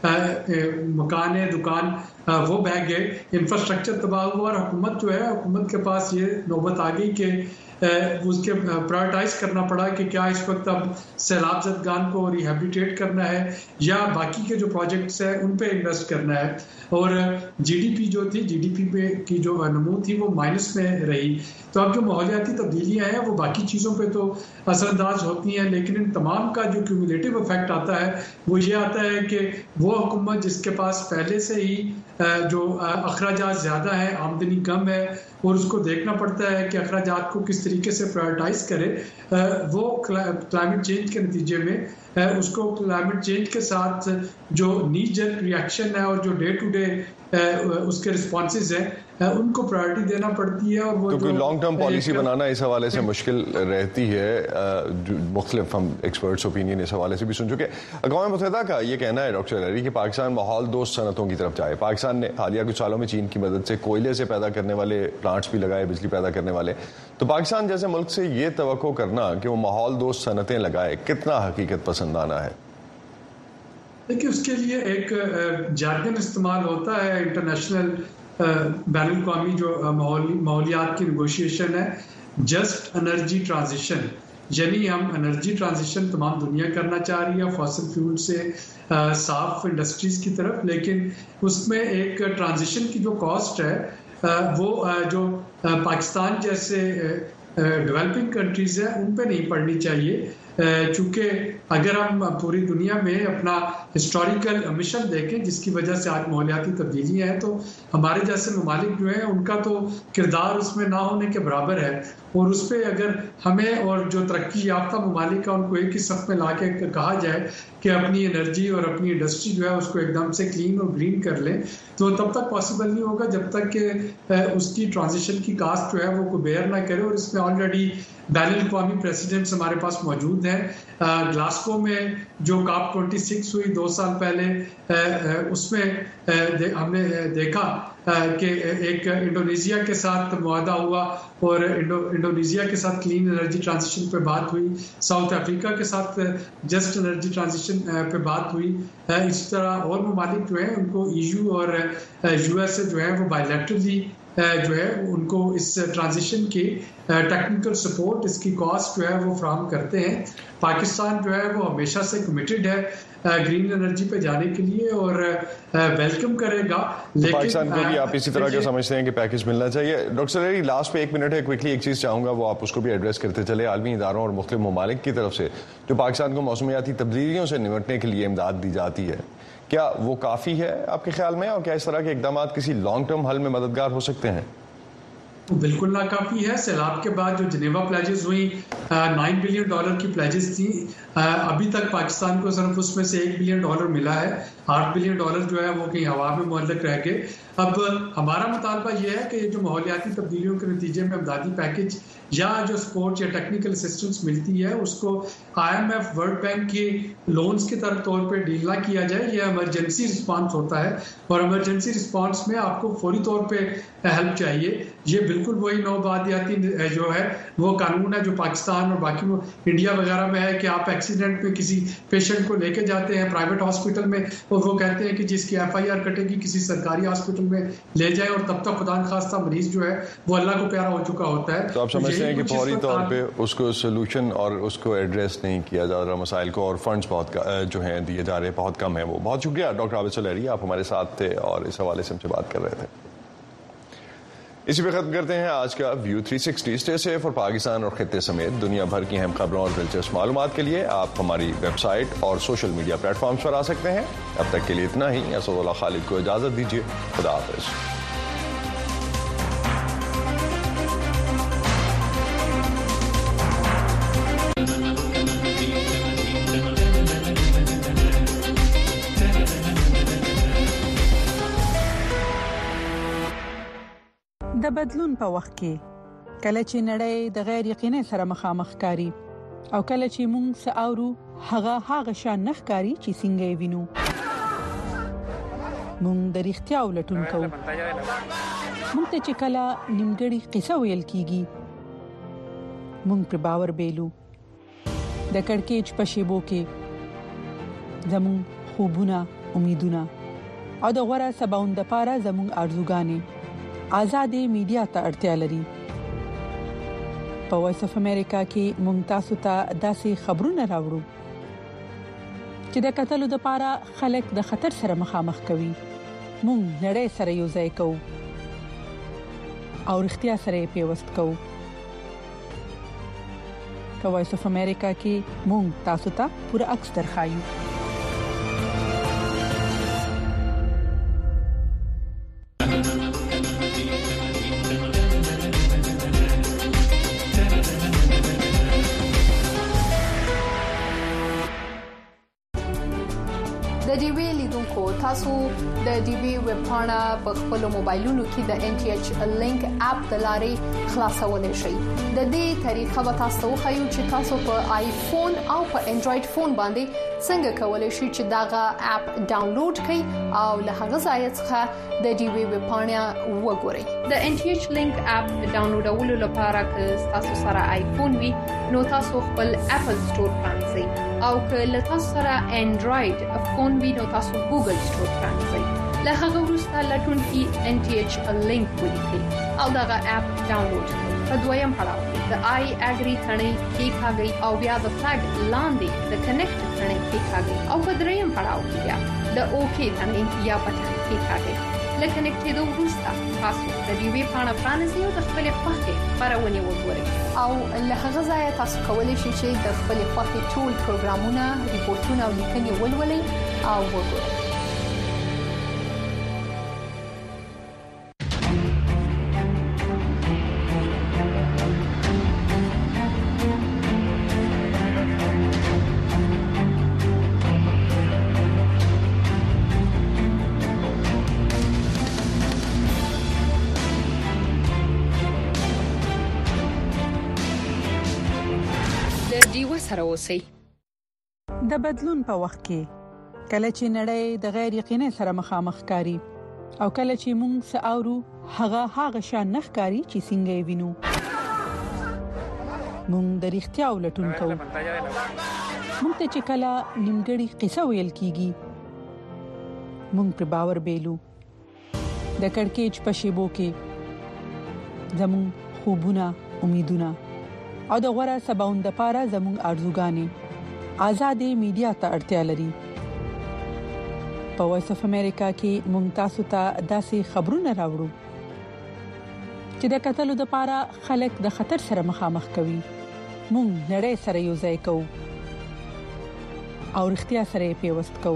Speaker 14: مکان ہے، دکان، وہ بہ گئے. انفراسٹرکچر تباہ ہوا اور حکومت جو ہے حکومت کے پاس یہ نوبت آ گئی کہ اس کے پرائرٹائز کرنا پڑا کہ کیا اس وقت اب سیلاب زدگان کو ریہیبلیٹیٹ کرنا ہے یا باقی کے جو پروجیکٹس ہیں ان پہ انویسٹ کرنا ہے. اور جی ڈی پی جو تھی، جی ڈی پی پہ کی جو نمو تھی وہ مائنس میں رہی. تو اب جو ماحولیاتی تبدیلیاں ہیں وہ باقی چیزوں پہ تو اثر انداز ہوتی ہیں، لیکن ان تمام کا جو کیومولیٹو افیکٹ آتا ہے وہ یہ آتا ہے کہ وہ حکومت جس کے پاس پہلے سے ہی جو اخراجات زیادہ ہیں، آمدنی کم ہے، اور اس کو دیکھنا پڑتا ہے کہ اخراجات کو کس طریقے سے پرائرٹائز کرے، وہ کلائمیٹ چینج کے نتیجے میں اس کو کلائمیٹ چینج کے ساتھ جو نی جر ریئیکشن ہے اور جو ڈے ٹو ڈے اس کے رسپانسز ہیں ان کو پرائرٹی دینا پڑتی ہے. اور وہ
Speaker 1: کیونکہ لانگ ٹرم پالیسی بنانا اس حوالے سے مشکل رہتی ہے. مختلف ہم ایکسپرٹس اوپینین اس حوالے سے بھی سن چکے. اقوام متحدہ کا یہ کہنا ہے ڈاکٹر لہری کہ پاکستان ماحول دوست صنعتوں کی طرف جائے. پاکستان نے حالیہ کچھ سالوں میں چین کی مدد سے کوئلے سے پیدا کرنے والے پلانٹس بھی لگائے، بجلی پیدا کرنے والے. تو پاکستان جیسے ملک سے یہ توقع کرنا کہ وہ ماحول دوست صنعتیں لگائے کتنا حقیقت پسندانہ ہے؟
Speaker 14: دیکھیے اس کے لیے ایک جارگن استعمال ہوتا ہے، انٹرنیشنل بین الاقوامی جو ماحولیات کی نیگوشیشن ہے، جسٹ انرجی ٹرانزیشن. یعنی ہم انرجی ٹرانزیشن تمام دنیا کرنا چاہ رہی ہے فاسل فیول سے صاف انڈسٹریز کی طرف، لیکن اس میں ایک ٹرانزیشن کی جو کاسٹ ہے وہ جو پاکستان جیسے ڈیولپنگ کنٹریز ہیں ان پہ نہیں پڑنی چاہیے. چونکہ اگر ہم پوری دنیا میں اپنا ہسٹوریکل مشن دیکھیں جس کی وجہ سے آج ماحولیاتی تبدیلیاں ہیں، تو ہمارے جیسے ممالک جو ہیں ان کا تو کردار اس میں نہ ہونے کے برابر ہے. اور اس پہ اگر ہمیں اور جو ترقی یافتہ ممالک ہیں ان کو ایک ہی صف میں لا کے کہا جائے کہ اپنی انرجی اور اپنی انڈسٹری جو ہے اس کو ایک دم سے کلین اور گرین کر لیں، تو تب تک پاسبل نہیں ہوگا جب تک کہ اس کی ٹرانزیشن کی کاسٹ جو ہے وہ کوئی بیئر نہ کرے. اور اس میں آلریڈی بین الاقوامی پریسیڈنٹس ہمارے پاس موجود ہیں. گلاسکو میں جو کاپ ٹوئنٹی سکس ہوئی دو سال پہلے، اس میں ہم نے دیکھا کہ ایک انڈونیزیا کے ساتھ معاہدہ ہوا اور انڈونیزیا کے ساتھ کلین انرجی ٹرانزیشن پہ بات ہوئی، ساؤتھ افریقہ کے ساتھ جسٹ انرجی ٹرانزیشن پہ بات ہوئی. اس طرح اور ممالک جو ہیں ان کو ای یو اور یو ایس اے جو ہے وہ بائیلیٹرلی جو ہے ان کو اس ٹرانزیشن کی ٹیکنیکل سپورٹ، اس کی کاسٹ جو ہے وہ فراہم کرتے ہیں. پاکستان جو ہے وہ ہمیشہ سے کمیٹڈ ہے گرین انرجی پہ جانے کے لیے اور ویلکم کرے گا. لیکن
Speaker 1: پاکستان کو بھی آپ اسی طرح کے سمجھتے ہیں کہ پیکج ملنا چاہیے. ڈاکٹر لہری لاسٹ پہ ایک منٹ ہے، کوئکلی ایک چیز چاہوں گا وہ آپ اس کو بھی ایڈریس کرتے چلے. عالمی اداروں اور مختلف ممالک کی طرف سے جو پاکستان کو موسمیاتی تبدیلیوں سے نمٹنے کے لیے امداد دی جاتی ہے، کیا وہ کافی ہے آپ کے خیال میں؟ اور کیا اس طرح کے اقدامات کسی لانگ ٹرم حل میں مددگار ہو سکتے ہیں؟
Speaker 14: بالکل ناکافی ہے. سیلاب کے بعد جو جنیوا پلیجز ہوئی، نائن بلین ڈالر کی پلیجز تھیں، ابھی تک پاکستان کو صرف اس میں سے ایک بلین ڈالر ملا ہے. آٹھ بلین ڈالر جو ہے وہ کہیں ہوا میں معلق رہ گئے. اب ہمارا مطالبہ یہ ہے کہ جو ماحولیاتی تبدیلیوں کے نتیجے میں امدادی پیکج یا جو سپورٹ یا ٹیکنیکل اسسٹنس ملتی ہے اس کو آئی ایم ایف، ورلڈ بینک کی لونز کی طرف طور پہ ڈیل نہ کیا جائے. یہ ایمرجنسی رسپانس ہوتا ہے اور ایمرجنسی رسپانس میں آپ کو فوری طور پہ ہیلپ چاہیے. یہ بالکل وہی نو بادیاتی جو ہے وہ قانون ہے جو پاکستان اور باقی انڈیا وغیرہ میں ہے کہ آپ ایکسیڈنٹ میں کسی پیشنٹ کو لے کے جاتے ہیں پرائیویٹ ہاسپٹل میں اور وہ کہتے ہیں کہ جس کی ایف آئی آر کٹے گی کسی سرکاری ہاسپٹل میں لے جائیں، اور تب تک خدا نخواستہ مریض جو ہے وہ اللہ کو پیارا ہو چکا ہوتا ہے.
Speaker 1: تو آپ سمجھتے ہیں کہ فوری طور پہ اس کو سولوشن اور اس کو ایڈریس نہیں کیا جا رہا مسائل کو، اور فنڈز بہت جو ہیں دیے جا رہے بہت کم ہیں. وہ بہت شکریہ ڈاکٹر عابد لہری، آپ ہمارے ساتھ تھے اور اس حوالے سے ہم سے بات کر رہے تھے. इसी पे खत्म करते हैं आज का view three sixty. Stay safe और पाकिस्तान और खित्ते समेत दुनिया भर की अहम खबरों और दिलचस्प मालूमात के लिए आप हमारी वेबसाइट और सोशल मीडिया प्लेटफॉर्म्स पर आ सकते हैं। अब तक के लिए इतना ही। असदुल्लाह खालिद को इजाजत दीजिए। खुदा हाफिज।
Speaker 15: د بدلون په وخت کې کله چې نړۍ د غیر یقیني سره مخامخ کاری او کله چې موږ ساورو هغه هغه شان نخکاری چې څنګه وینو موږ د اړتیا ولټون کوو موږ ته چې کله نیمګړی قصه ویل کیږي موږ پر باور بیلو د کڑکېچ په شیبو کې زموږ خوبونه امیدونه او د غوړه سباوند لپاره زموږ ارزوګانې آزادې میډیا ته اړتیا لري په وایس اف امریکا کې مونږ تاسو ته داسې خبرونه راوړو چې د قتلو د لپاره خلک د خطر سره مخامخ کوي مونږ نړۍ سره یو ځای کوو او اړتیا سره پیوست کوو په وایس اف امریکا کې مونږ تاسو ته پوره عکس درخایو
Speaker 16: تاسو د ډي بي ویب پاڼه په خپل موبایلونو کې د ان ټي ایچ لینک اپ د لارې خلاصولای شئ د دې طریقه به تاسو خو چې تاسو په آیفون او په انډراید فون باندې څنګه کولای شئ چې داغه اپ ډاونلوډ کړئ او له هغه ځای څخه د ډي بي ویب پاڼه وګورئ د ان ټي ایچ لینک اپ ډاونلوډولو لپاره که تاسو سره آیفون وي نو تاسو خپل اپل سٹور پرانځئ او که له تاسو سره انډراید فون وي نو تاسو ګوګل سٹور پرانځئ له هغه وروسته لټون کې ان ټي ایچ لینک ولیکئ او داغه اپ ډاونلوډ کړئ په دویم پړاو د آی اګری ثنې کې ښاګي او بیا د فلګ لاندې د کنیکټ ثنې کې ښاګي او په دریم پړاو کې بیا د اوکی ثنې یا بټن کې ښاګي لکه کنیکټېدو وروسته تاسو د دې وی پاڼه پرانیزئ او د خپل خوښې خبرونه وګورئ او له هغه ځای تاسو کولی شئ چې د خپل خوښې ټول پروګرامونه ریپورتونه او لیکنې ولولئ او وګورئ
Speaker 15: د بدلون په وخت کې کله چې نړۍ د غیر یقیني سره مخامخ کاری او کله چې موږ ساورو هغه هغه شان نخکاری چې څنګه وینو موږ د اړتیا ولټون کوو موږ ته چې کله نیمګړی قصه ویل کیږي موږ پر باور بیلو د کڑکېچ په شیبو کې زموږ خوبونه امیدونه او د غوړه سباوند لپاره زموږ ارزوګانې آزادې میډیا ته اړتیا لري په وایس اف امریکا کې مونږ تاسو ته داسې خبرونه راوړو چې د قتلو د لپاره خلک د خطر سره مخامخ کوي مونږ نړۍ سره یو ځای کوو او اړتیا سره پیوست کوو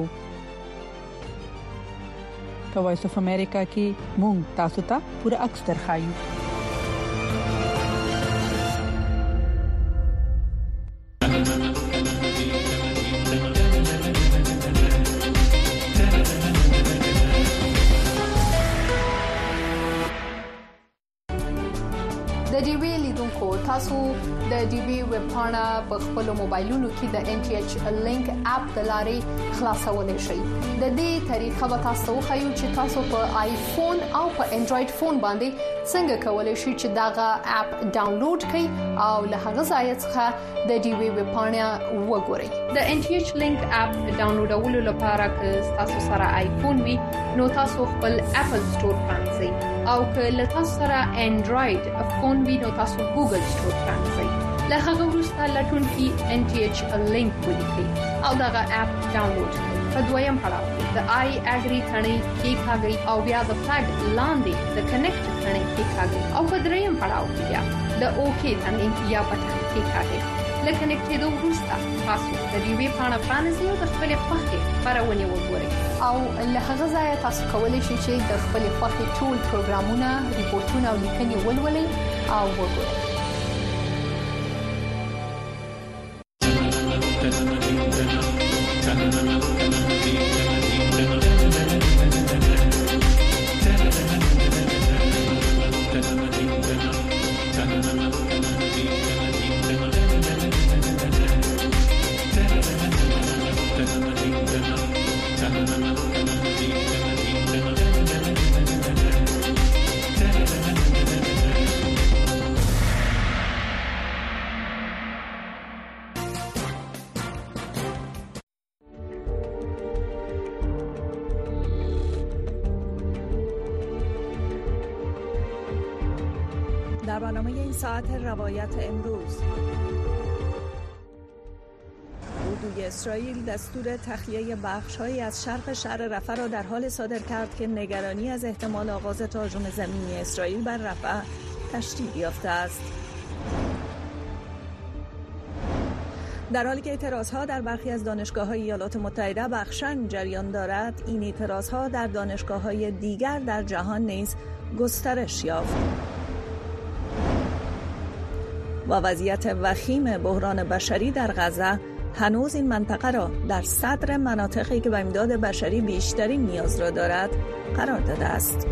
Speaker 15: په وایس اف امریکا کې مونږ تاسو ته پوره عکس درخایو تاسو د ډي بي ویب پاڼه په خپل موبایلونو کې د ان ټي ایچ لینک اپ د لارې خلاصولای شئ د دې طریقه به تاسو خو چې تاسو په آیفون او په انډراید فون باندې څنګه کولای شئ چې داغه اپ ډاونلوډ کړئ او له هغه ځای څخه د ډي بي ویب پاڼه وګورئ د ان ټي ایچ لینک اپ ډاونلوډولو لپاره که تاسو سره آیفون وي نو تاسو خپل اپل سٹور پرانځئ او که له تاسو سره انډراید فون وي نو تاسو ګوګل سٹور پرانځئ له هغه وروسته لټون کې ان ټي ایچ لینک ولیکئ او داغه اپ ډاونلوډ کړئ
Speaker 16: په دویم پړاو د آی اګری تڼۍ کېکاږئ او بیا د فلګ لاندې د کنیکټ تڼۍ کېکاږئ او په دریم پړاو کې بیا د اوکې تڼۍ یا بټن کېکاږئ. له کنیکټېدو وروسته تاسو د ډیوې پاڼه پرانیزئ او د خپلې خوښې خپرونې وګورئ او له هغه ځایه تاسو کولی شئ چې د خپلې خوښې ټول پروګرامونه، ریپورتونه او لیکنې ولولئ او وګورئ.
Speaker 17: در برنامه این ساعت روایت امروز، اردوی اسرائیل دستور تخلیه بخش‌هایی از شرق شهر رفح را در حال صادر کرد که نگرانی از احتمال آغاز تهاجم زمینی اسرائیل بر رفح تشدید یافته است. در حالی که اعتراضها در برخی از دانشگاه‌های ایالات متحده بخشن جریان دارد، این اعتراضها در دانشگاه‌های دیگر در جهان نیز گسترش یافت. و وضعیت وخیم بحران بشری در غزه هنوز این منطقه را در صدر مناطقی که به امداد بشری بیشترین نیاز را دارد قرار داده است.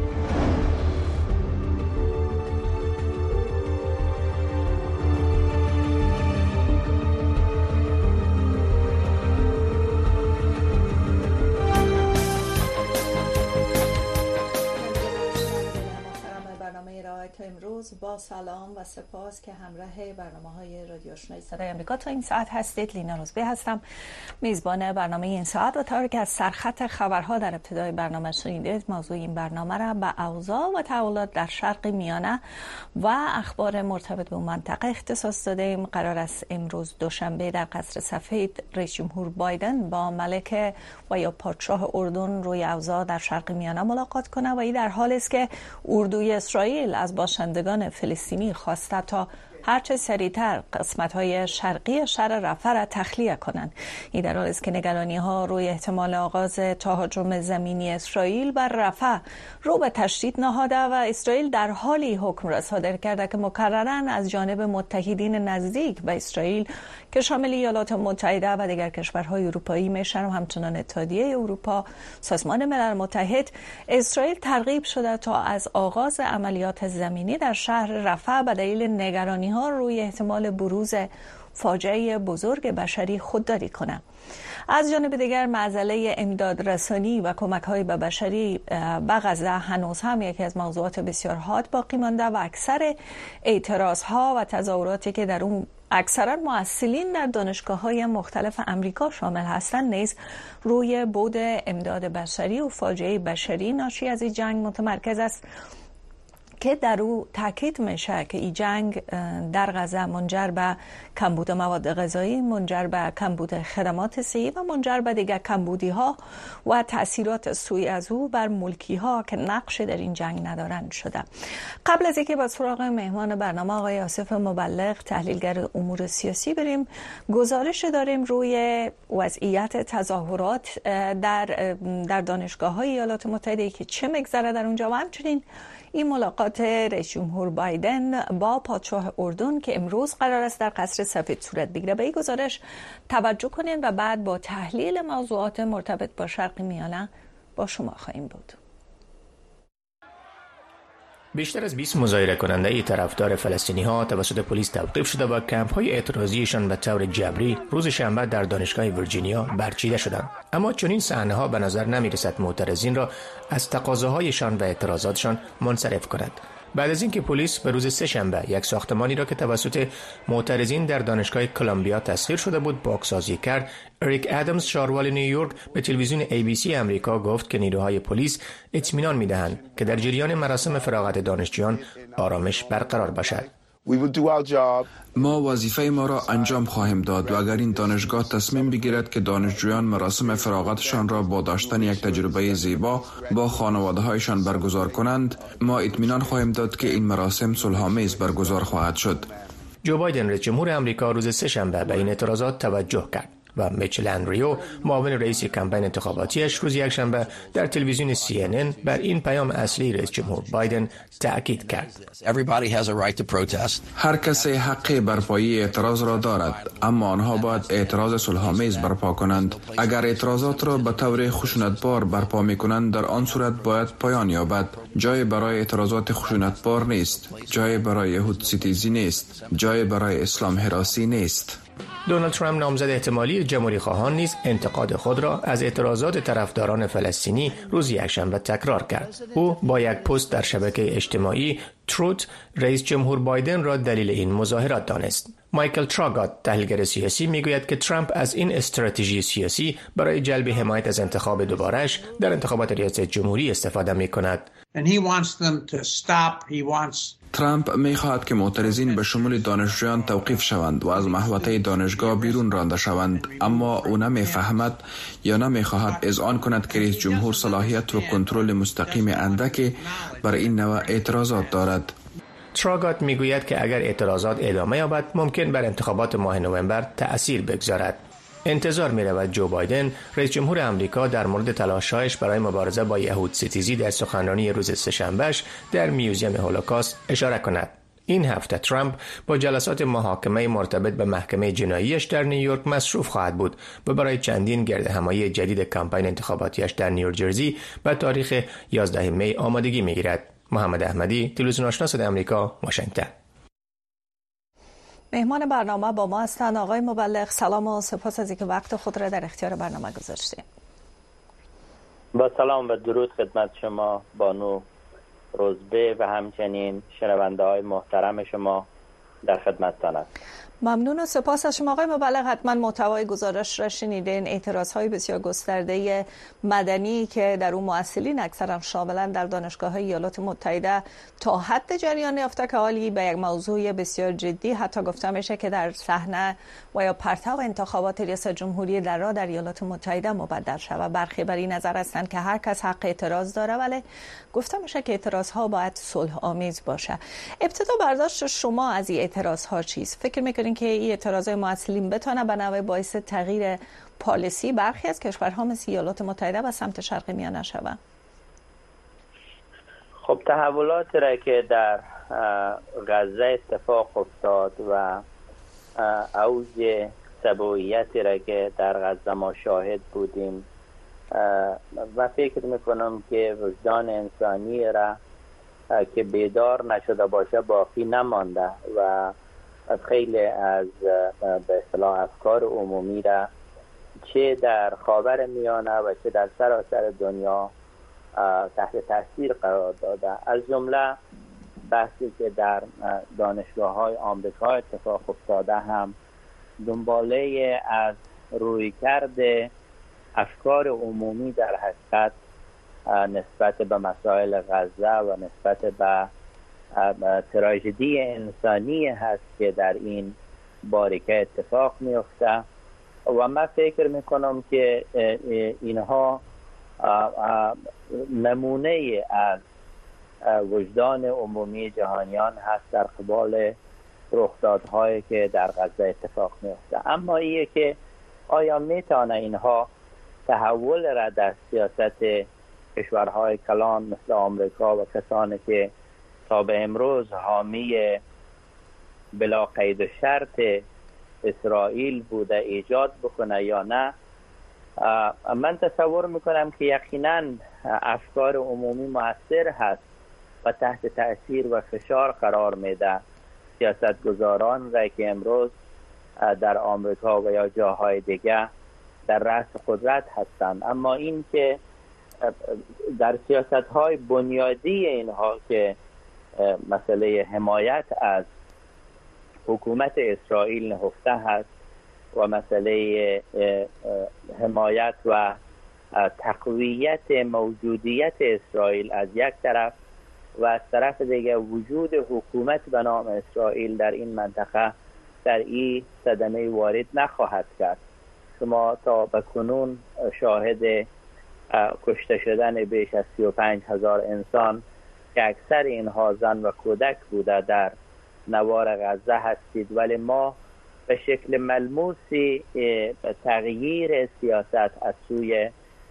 Speaker 17: امروز با سلام و سپاس که همراه برنامه‌های رادیو آشنای صدای آمریکا تا این ساعت هستید. لینا روزبی هستم، میزبان برنامه این ساعت. و طوری که از سرخط خبرها در ابتدای برنامه شنیدید، موضوع این برنامه را به اوضاع و تحولات در شرق میانه و اخبار مرتبط به اون منطقه اختصاص دادیم. قرار است امروز دوشنبه در قصر سفید رئیس جمهور بایدن با ملک و یا پادشاه اردن روی اوضاع در شرق میانه ملاقات کنه و این در حالی است که اردوی اسرائیل از باشندگان فلسطینی خواسته تا هرچه سریعتر قسمت‌های شرقی شهر رفح را تخلیه کنند. این در حالی است که نگرانی‌ها روی احتمال آغاز تهاجم زمینی اسرائیل بر رفح رو به تشدید نهاده و اسرائیل در حالی حکم را صادر کرده که مکرراً از جانب متحدین نزدیک به اسرائیل که شامل ایالات متحده و دیگر کشورهای اروپایی میشن و همچنان اتحادیه اروپا، سازمان ملل متحد، اسرائیل ترغیب شده تا از آغاز عملیات زمینی در شهر رفح به دلیل نگرانی ها روی احتمال بروز فاجعه بزرگ بشری خودداری کنند. از جانب دیگر معضله امداد رسانی و کمک‌های به بشری به غزه هنوز هم یکی از موضوعات بسیار حاد باقی مانده و اکثر اعتراضها و تظاهراتی که در اون اکثرا مؤثرین در دانشگاه‌های مختلف امریکا شامل هستند نیز روی بعد امداد بشری و فاجعه بشری ناشی از این جنگ متمرکز است که در او تاکید میشه که این جنگ در غزه منجر به کمبود مواد غذایی، منجر به کمبود خدمات صحی و منجر به دیگر کمبودی ها و تأثیرات سوی از او بر ملکی ها که نقش در این جنگ ندارند شده. قبل از اینکه با سراغ مهمان برنامه آقای آصف مبلغ تحلیلگر امور سیاسی بریم، گزارش داریم روی وضعیت تظاهرات در در دانشگاه‌های ایالات متحده که چه میگذره در اونجا و همچنین این ملاقات رئیس جمهور بایدن با پادشاه اردن که امروز قرار است در قصر سفید صورت بگیره. به این گزارش توجه کنین و بعد با تحلیل موضوعات مرتبط با شرق میانه با شما خواهیم بود.
Speaker 18: بیشتر از بیست مظاهره کننده طرفدار فلسطینی ها توسط پلیس توقیف شده و کمپ های اعتراضیشان به طور جبری روز شنبه در دانشگاه ویرجینیا برچیده شدند. اما چنین صحنه ها به نظر نمی رسد معترضین را از تقاضاهایشان و اعتراضاتشان منصرف کند. بعد از اینکه پلیس به روز سه شنبه یک ساختمانی را که توسط معترضین در دانشگاه کلمبیا تسخیر شده بود بازسازی کرد، اریک ادمز شاروال نیویورک به تلویزیون ای بی سی امریکا گفت که نیروهای پلیس اطمینان می‌دهند که در جریان مراسم فراغت دانشجویان آرامش برقرار باشد.
Speaker 19: ما وظیفه ما را انجام خواهیم داد و اگر این دانشگاه تصمیم بگیرد که دانشجویان مراسم فراغتشان را با داشتن یک تجربه زیبا با خانواده‌هایشان برگزار کنند، ما اطمینان خواهیم داد که این مراسم صلح‌آمیز برگزار خواهد شد.
Speaker 18: جو بایدن رئیس جمهور آمریکا روز سه‌شنبه به این اعتراضات توجه کرد و میچل اندریو معاون رئیس کمپین انتخاباتیش روز یکشنبه در تلویزیون سی ان ان بر این پیام اصلی رئیس جمهور بایدن تأکید کرد.
Speaker 19: هر کسی حق برپایی اعتراض را دارد، اما آنها باید اعتراض صلح‌آمیز برپا کنند. اگر اعتراضات را به طور خشونتبار برپا می کنند، در آن صورت باید پایان یابد. جای برای اعتراضات خشونتبار نیست، جای برای یهود ستیزی نیست، جای برای اسلام هراسی نیست.
Speaker 18: دونالد ترامپ نامزد احتمالی جمهوری خواهان نیز انتقاد خود را از اعتراضات طرفداران فلسطینی روز یکشنبه تکرار کرد. او با یک پست در شبکه اجتماعی تروت رئیس جمهور بایدن را دلیل این مظاهرات دانست. مایکل تراگات تحلیلگر سیاسی میگوید که ترامپ از این استراتژی سیاسی برای جلب حمایت از انتخاب دوبارش در انتخابات ریاست جمهوری استفاده می کند.
Speaker 19: ترامپ می خواهد که معترضین به شمول دانشجویان توقیف شوند و از محوطه دانشگاه بیرون رانده شوند، اما او نمی فهمد یا نمی خواهد اذعان کند که رئیس جمهور صلاحیت و کنترل مستقیم اندکی بر این نوع اعتراضات دارد.
Speaker 18: تراگات میگوید که اگر اعتراضات ادامه یابد ممکن بر انتخابات ماه نوامبر تأثیر بگذارد. انتظار می رود جو بایدن رئیس جمهور آمریکا در مورد تلاش‌هایش برای مبارزه با یهود ستیزی در سخنرانی روز سه‌شنبه‌اش در میوزیم هولوکاست اشاره کند. این هفته ترامپ با جلسات محاکمه مرتبط به محکمه جناییش در نیویورک مصروف خواهد بود و برای چندین گردهمایی جدید کمپین انتخاباتیش در نیوجرسی به تاریخ یازده می آمادگی می‌گیرد. محمد احمدی، تلویزیون آشنا صدای آمریکا، واشنگتن.
Speaker 17: مهمان برنامه با ما هستند. آقای مبلغ سلام و سپاس از اینکه وقت خود را در اختیار برنامه گذاشتید.
Speaker 20: با سلام و درود خدمت شما بانو روزبه و همچنین شنونده های محترم شما در خدمتتان است.
Speaker 17: ممنون و سپاس از شما آقای مبلغ. حتما محتوای گزارش را شنیدین. اعتراض‌های بسیار گسترده مدنی که در اون مؤثرین اکثرا شاملا در دانشگاه‌های ایالات متحده تا حد جریان یافته که حالی به یک موضوع بسیار جدی حتی گفته میشه که در صحنه و یا پرتو انتخابات ریاست جمهوری در راه در ایالات متحده مبدل شود. برخی بر این نظر هستند که هر کس حق اعتراض داره، ولی گفته میشه که اعتراض‌ها باید صلح آمیز باشه. ابتدا برداشت شما از این اعتراض‌ها چیست؟ فکر می‌کنید که این اعتراضات مسئولین بتونه به نوع باعث تغییر پالیسی برخی از کشورها مثل ایالات متحده و سمت شرق میانه شوند؟
Speaker 20: خب تحولاتی را که در غزه اتفاق افتاد و اوج سبوییتی را که در غزه ما شاهد بودیم و فکر میکنم که وجدان انسانی را که بیدار نشده باشه باقی نمانده و از خیلی از به اصطلاح افکار عمومی را چه در خاور میانه و چه در سراسر دنیا تحت تاثیر قرار داده. از جمله بحثی که در دانشگاه‌های آمریکا اتفاق افتاده هم دنباله از رویکرد افکار عمومی در حقیقت نسبت به مسائل غزه و نسبت به تراژدی انسانی هست که در این باریکه اتفاق میفته و من فکر میکنم که اینها نمونه از وجدان عمومی جهانیان هست در قبال رخدادهایی که در غزه اتفاق میفته. اما ایه که آیا میتونه اینها تحول را در سیاست کشورهای کلان مثل آمریکا و کسانی که تا به امروز حامی بلا قید و شرط اسرائیل بوده ایجاد بکنه یا نه؟ من تصور میکنم که یقینا افکار عمومی مؤثر هست و تحت تأثیر و فشار قرار میده سیاستگزاران را که امروز در آمریکا و یا جاهای دیگه در رأس قدرت هستند. اما این که در سیاست‌های بنیادی اینها که مسئله حمایت از حکومت اسرائیل نهفته هست و مسئله حمایت و تقویت موجودیت اسرائیل از یک طرف و از طرف دیگه وجود حکومت به نام اسرائیل در این منطقه در این صدمه وارد نخواهد کرد. شما تا به کنون شاهد کشته شدن بیش از سی و پنج هزار انسان که اکثر اینها زن و کودک بوده در نوار غزه هستید، ولی ما به شکل ملموسی تغییر سیاست از سوی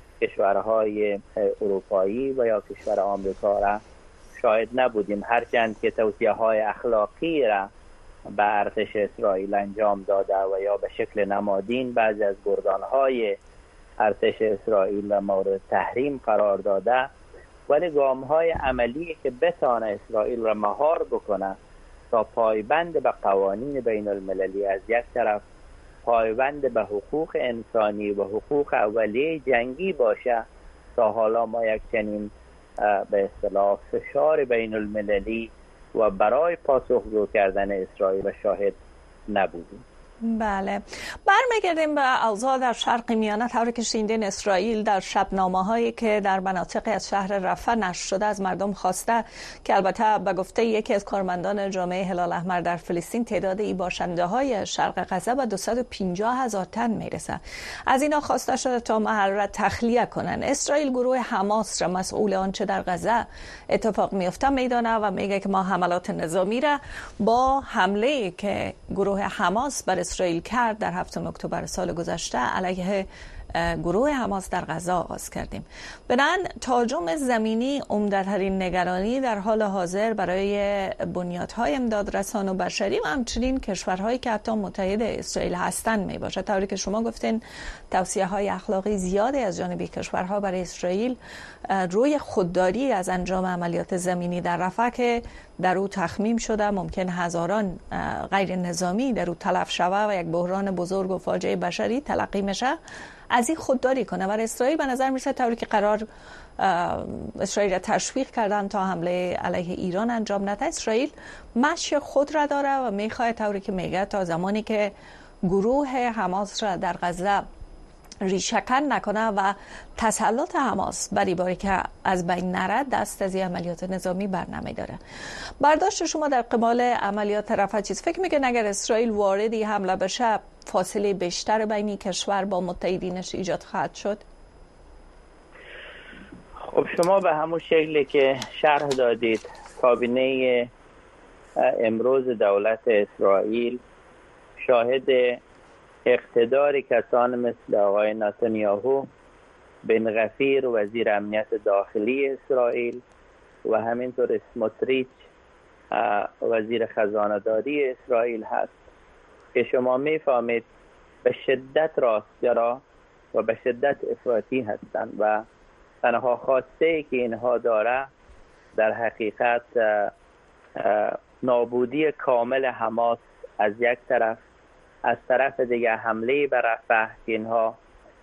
Speaker 20: کشورهای اروپایی و یا کشور آمریکا را شاهد نبودیم، هرچند که توصیه های اخلاقی را به ارتش اسرائیل انجام داده و یا به شکل نمادین بعضی از گردانهای ارتش اسرائیل را مورد تحریم قرار داده، ولی گام‌های عملی که بتانه اسرائیل را مهار بکنه تا پایبند به قوانین بین المللی از یک طرف، پایبند به حقوق انسانی و حقوق اولیه جنگی باشه، تا حالا ما یک چنین به اصطلاح فشار بین المللی و برای پاسخگو کردن اسرائیل شاهد نبودیم.
Speaker 17: بله، برمیگردیم به اوضاع در شرق میانه. طوری که شنیدین اسرائیل در شبنامه‌هایی که در مناطقی از شهر رفح نشر شده از مردم خواسته که البته به گفته یکی از کارمندان جامعه هلال احمر در فلسطین تعداد این باشنده‌های شرق غزه به دویست و پنجاه هزار تن میرسه. از اینا خواسته شده تا محل را تخلیه کنن. اسرائیل گروه حماس را مسئول آنچه در غزه اتفاق میفته میدانه و میگه که ما حملات نظامی را با حمله که گروه حماس بر اسرائیل کرد در هفتم اکتبر سال گذشته علیه گروه حماس در غزه آغاز کردیم. بنابراین تهاجم زمینی عمده‌ترین نگرانی در حال حاضر برای بنیادهای امدادرسان و بشری و همچنین کشورهایی که حتی متحد اسرائیل هستند می باشد. طوری که شما گفتین توصیه های اخلاقی زیادی از جانب کشورها برای اسرائیل روی خودداری از انجام عملیات زمینی در رفح که در او تخمین شده ممکن هزاران غیر نظامی در او تلف شوه و یک بحران بزرگ و فاجعه بشری تلقی میشه، از این خودداری کنه. و اسرائیل به نظر میرسه طوری که قرار اسرائیل را تشویق کردن تا حمله علیه ایران انجام نده، اسرائیل مشی خود را داره و میخواد طوری که میگه تا زمانی که گروه حماس را در غزه ریشه‌کن نکنه و تسلط حماس بری باری که از بین نرد دست از این عملیات نظامی بر نمیداره. برداشت شما در قبال عملیات رفح چیز فکر میکنه اگر اسرائیل واردی حمله بشه فاصله بیشتر بین کشور با متحدینش ایجاد خواهد شد؟
Speaker 20: خب شما به همون شکلی که شرح دادید، کابینه امروز دولت اسرائیل شاهد اقتدار کسان مثل آقای نتانیاهو، بن غفیر وزیر امنیت داخلی اسرائیل و همینطور اسموتریچ وزیر خزانه‌داری اسرائیل هست که شما میفهمید به شدت راستگرا و به شدت افراطی هستند و تنها خواسته ای که اینها داره در حقیقت نابودی کامل حماس از یک طرف، از طرف دیگه حمله بر رفح که اینها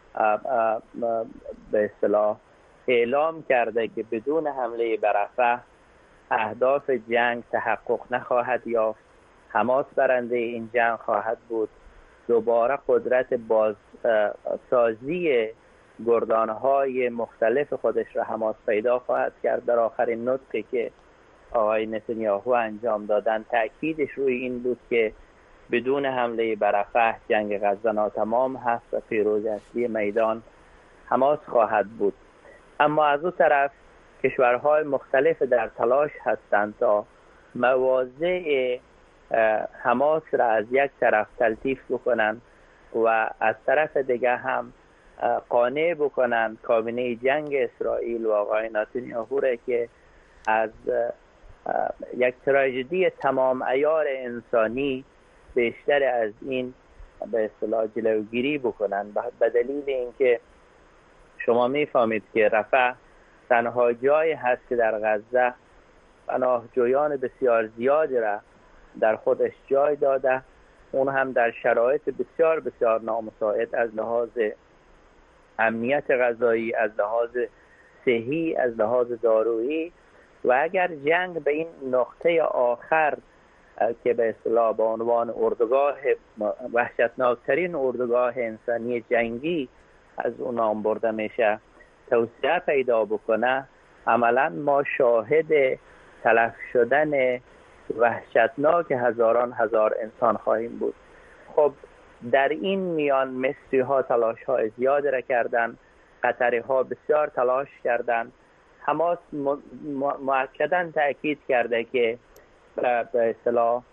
Speaker 20: به اصطلاح اعلام کرده که بدون حمله بر رفح اهداف جنگ تحقق نخواهد یافت، حماس برنده این جنگ خواهد بود، دوباره قدرت بازسازی گردانهای مختلف خودش را حماس پیدا خواهد کرد. در آخرین نطقی که آقای نتانیاهو انجام دادن تأکیدش روی این بود که بدون حمله بر رفح جنگ غزه ناتمام هست و پیروز اصلی میدان حماس خواهد بود. اما از اون طرف کشورهای مختلف در تلاش هستند تا مواضع حماس را از یک طرف تلطیف بکنن و از طرف دیگه هم قانع بکنن کابینه جنگ اسرائیل و آقای نتانیاهو را که از یک تراژدی تمام عیار انسانی بیشتر از این به اصطلاح جلوگیری بکنن، به دلیل اینکه شما میفهمید که رفح تنها جایی هست که در غزه پناهجویان بسیار زیادی را در خودش جای داده، اون هم در شرایط بسیار بسیار نامساعد از لحاظ امنیت غذایی، از لحاظ صحی، از لحاظ دارویی. و اگر جنگ به این نقطه آخر که به اصطلاح به عنوان اردوگاه وحشتناکترین اردوگاه انسانی جنگی از اون نام برده میشه توسعه پیدا بکنه، عملا ما شاهد تلف شدن وحشتناک هزاران هزار انسان خواهیم بود. خب در این میان مصری ها تلاش های زیادی را کردن، قطری ها بسیار تلاش کردن. حماس مؤکداً تأکید کرده که به اصطلاح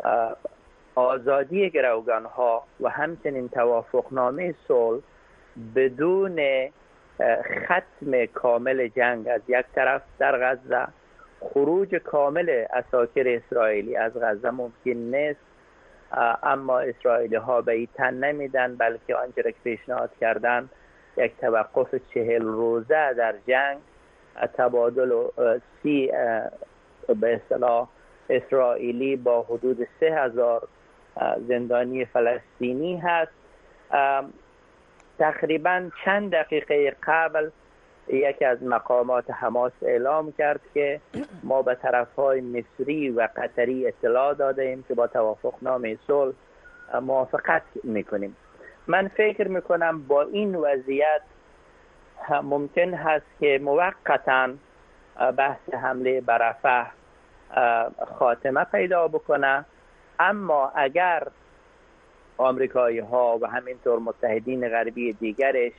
Speaker 20: آزادی گروگان ها و همچنین توافقنامه صلح بدون ختم کامل جنگ از یک طرف در غزه، خروج کامل اساکر اسرائیلی از غزه ممکن نیست. اما اسرائیلی ها به این تن نمیدن، بلکه آنچه را که پیشنهاد کردن یک توقف چهل روزه در جنگ، تبادل سی به اصطلاح اسرائیلی با حدود سه هزار زندانی فلسطینی هست. تقریبا چند دقیقه قبل یکی از مقامات حماس اعلام کرد که ما به طرفهای مصری و قطری اطلاع داده ایم که با توافقنامه صلح موافقت میکنیم. من فکر میکنم با این وضعیت ممکن هست که موقتاً بحث حمله بر رفح خاتمه پیدا بکنه، اما اگر آمریکایی ها و همینطور متحدین غربی دیگرش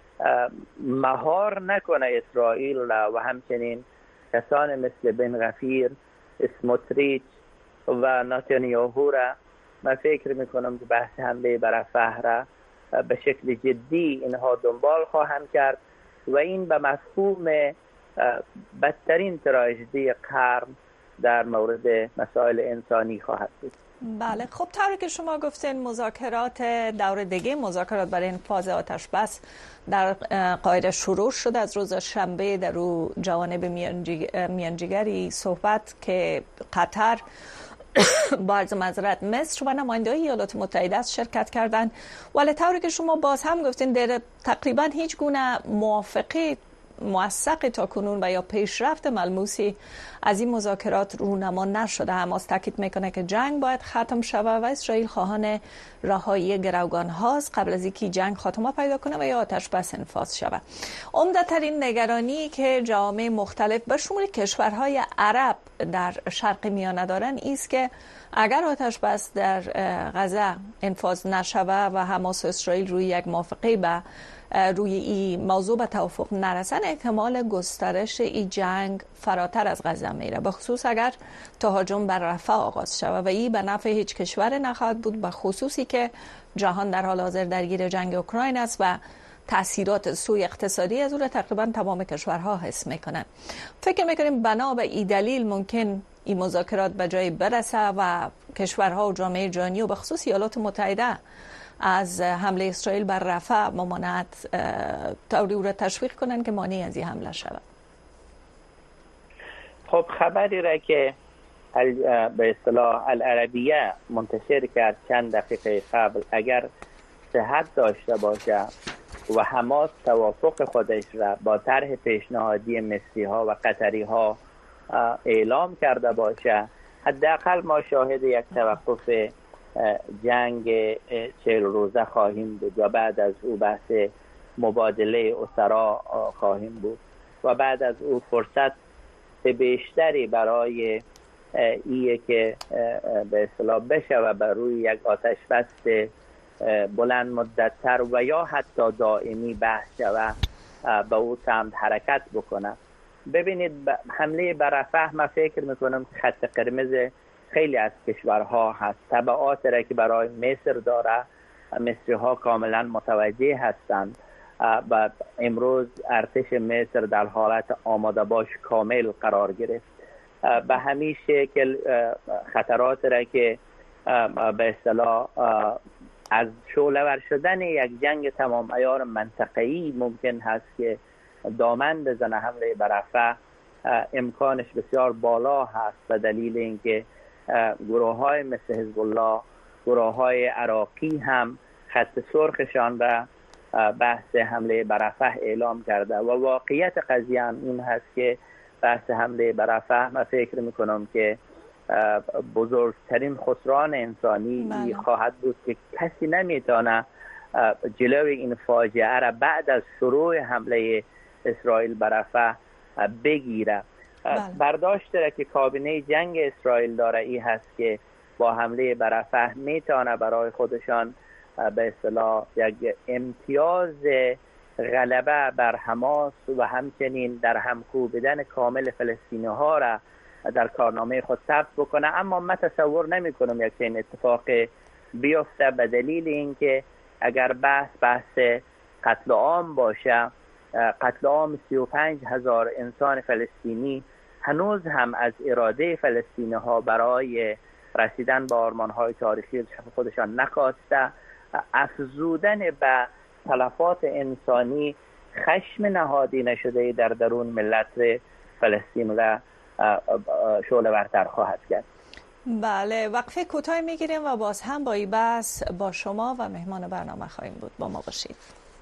Speaker 20: مهار نکنه اسرائیل و همچنین کسان مثل بن غفیر، اسموتریچ و نتانیاهو را، من فکر میکنم که بحث حمله بر رفح را به شکل جدی اینها دنبال خواهند کرد و این به مفهوم بدترین تراژدی قرن در مورد مسائل انسانی خواهد بود.
Speaker 17: بله، خب طوری که شما گفتین مذاکرات دور دیگه مذاکرات برای این فاز آتش بس در قاهره شروع شد از روز شنبه در رو جوانب میانجیگری صحبت که قطر با عرض معذرت مصر و نماینده ایالات متحده شرکت کردند، ولی طوری که شما باز هم گفتین در تقریبا هیچ گونه موافقه موثق تا کنون و یا پیشرفت ملموسی از این مذاکرات رونما نشده. حماس تاکید میکنه که جنگ باید ختم شود و اسرائیل خواهان رهایی گروگان هاست قبل از اینکه جنگ خاتمه پیدا کنه و یا آتش بس انفاذ شود. عمدترین نگرانی که جوامع مختلف به شمول کشورهای عرب در شرق میانه دارن است که اگر آتش بس در غزه انفاذ نشود و حماس و اسرائیل روی یک موافقه به روی این موضوع به توافق نرسن، احتمال گسترش این جنگ فراتر از غزه میره، به خصوص اگر تهاجم بر رفح آغاز شود و این به نفع هیچ کشور نخواهد بود، به خصوصی که جهان در حال حاضر درگیر جنگ اوکراین است و تاثیرات سوی اقتصادی از اون تقریبا تمام کشورها حس میکنن. فکر میکنیم بنا به این دلیل ممکن این مذاکرات به جای برسه و کشورها و جامعه جهانی و به خصوص ایالات متحده از حمله اسرائیل بر رفح ممانعت طوری او را تشویق کنند که مانع از این حمله شود.
Speaker 20: خب خبری را که به اصطلاح العربیه منتشر کرد چند دقیقه قبل اگر صحت داشته باشه و حماس توافق خودش را با طرح پیشنهادی مصری ها و قطری ها اعلام کرده باشه، حداقل ما شاهد یک توقف جنگ چهل روزه خواهیم بود و بعد از او بحث مبادله اسرا خواهیم بود و بعد از او فرصت بیشتری برای ایه که به اصطلاح بشه و بر روی یک آتش بس بلند مدت تر و یا حتی دائمی بحث شود به او سمت حرکت بکنه. ببینید حمله بر رفح من فکر میکنم خط قرمز خیلی از کشورها هست. تبعات را که برای مصر داره مصری ها کاملا متوجه هستند و امروز ارتش مصر در حالت آماده باش کامل قرار گرفت. به همین شکل خطرات را که به اصطلاح از شعله‌ور شدن یک جنگ تمام عیار منطقه‌ای ممکن هست که دامن بزنه حمله بر رفح، امکانش بسیار بالا هست به دلیل اینکه گروه های مثل حزب الله، گروه های عراقی هم خط سرخشان را بحث حمله بر رفح اعلام کرده و واقعیت قضیه هم این هست که بحث حمله بر رفح من فکر میکنم که بزرگترین خسران انسانی بله. خواهد بود که کسی نمیتونه جلوی این فاجعه را بعد از شروع حمله اسرائیل بر رفح بگیره برداشت داره که کابینه جنگ اسرائیل داره این هست که با حمله بر رفح میتونه برای خودشان به اصطلاح یک امتیاز غلبه بر حماس و همچنین در همکوبیدن کامل فلسطینی ها را در کارنامه خود ثبت بکنه. اما من تصور نمی کنم یک چنین اتفاق بیفته، به دلیل اینکه اگر بحث بحث قتل عام باشه، قتل عام سی و پنج هزار انسان فلسطینی هنوز هم از اراده فلسطینی ها برای رسیدن به آرمان های تاریخی خودشان نخواسته. افزودن به تلفات انسانی خشم نهادی نشده در درون ملت فلسطین را شعله ورتر خواهد کرد.
Speaker 17: بله، وقفه کوتاه میگیریم و باز هم با این بحث با شما و مهمان برنامه خواهیم بود. با ما باشید.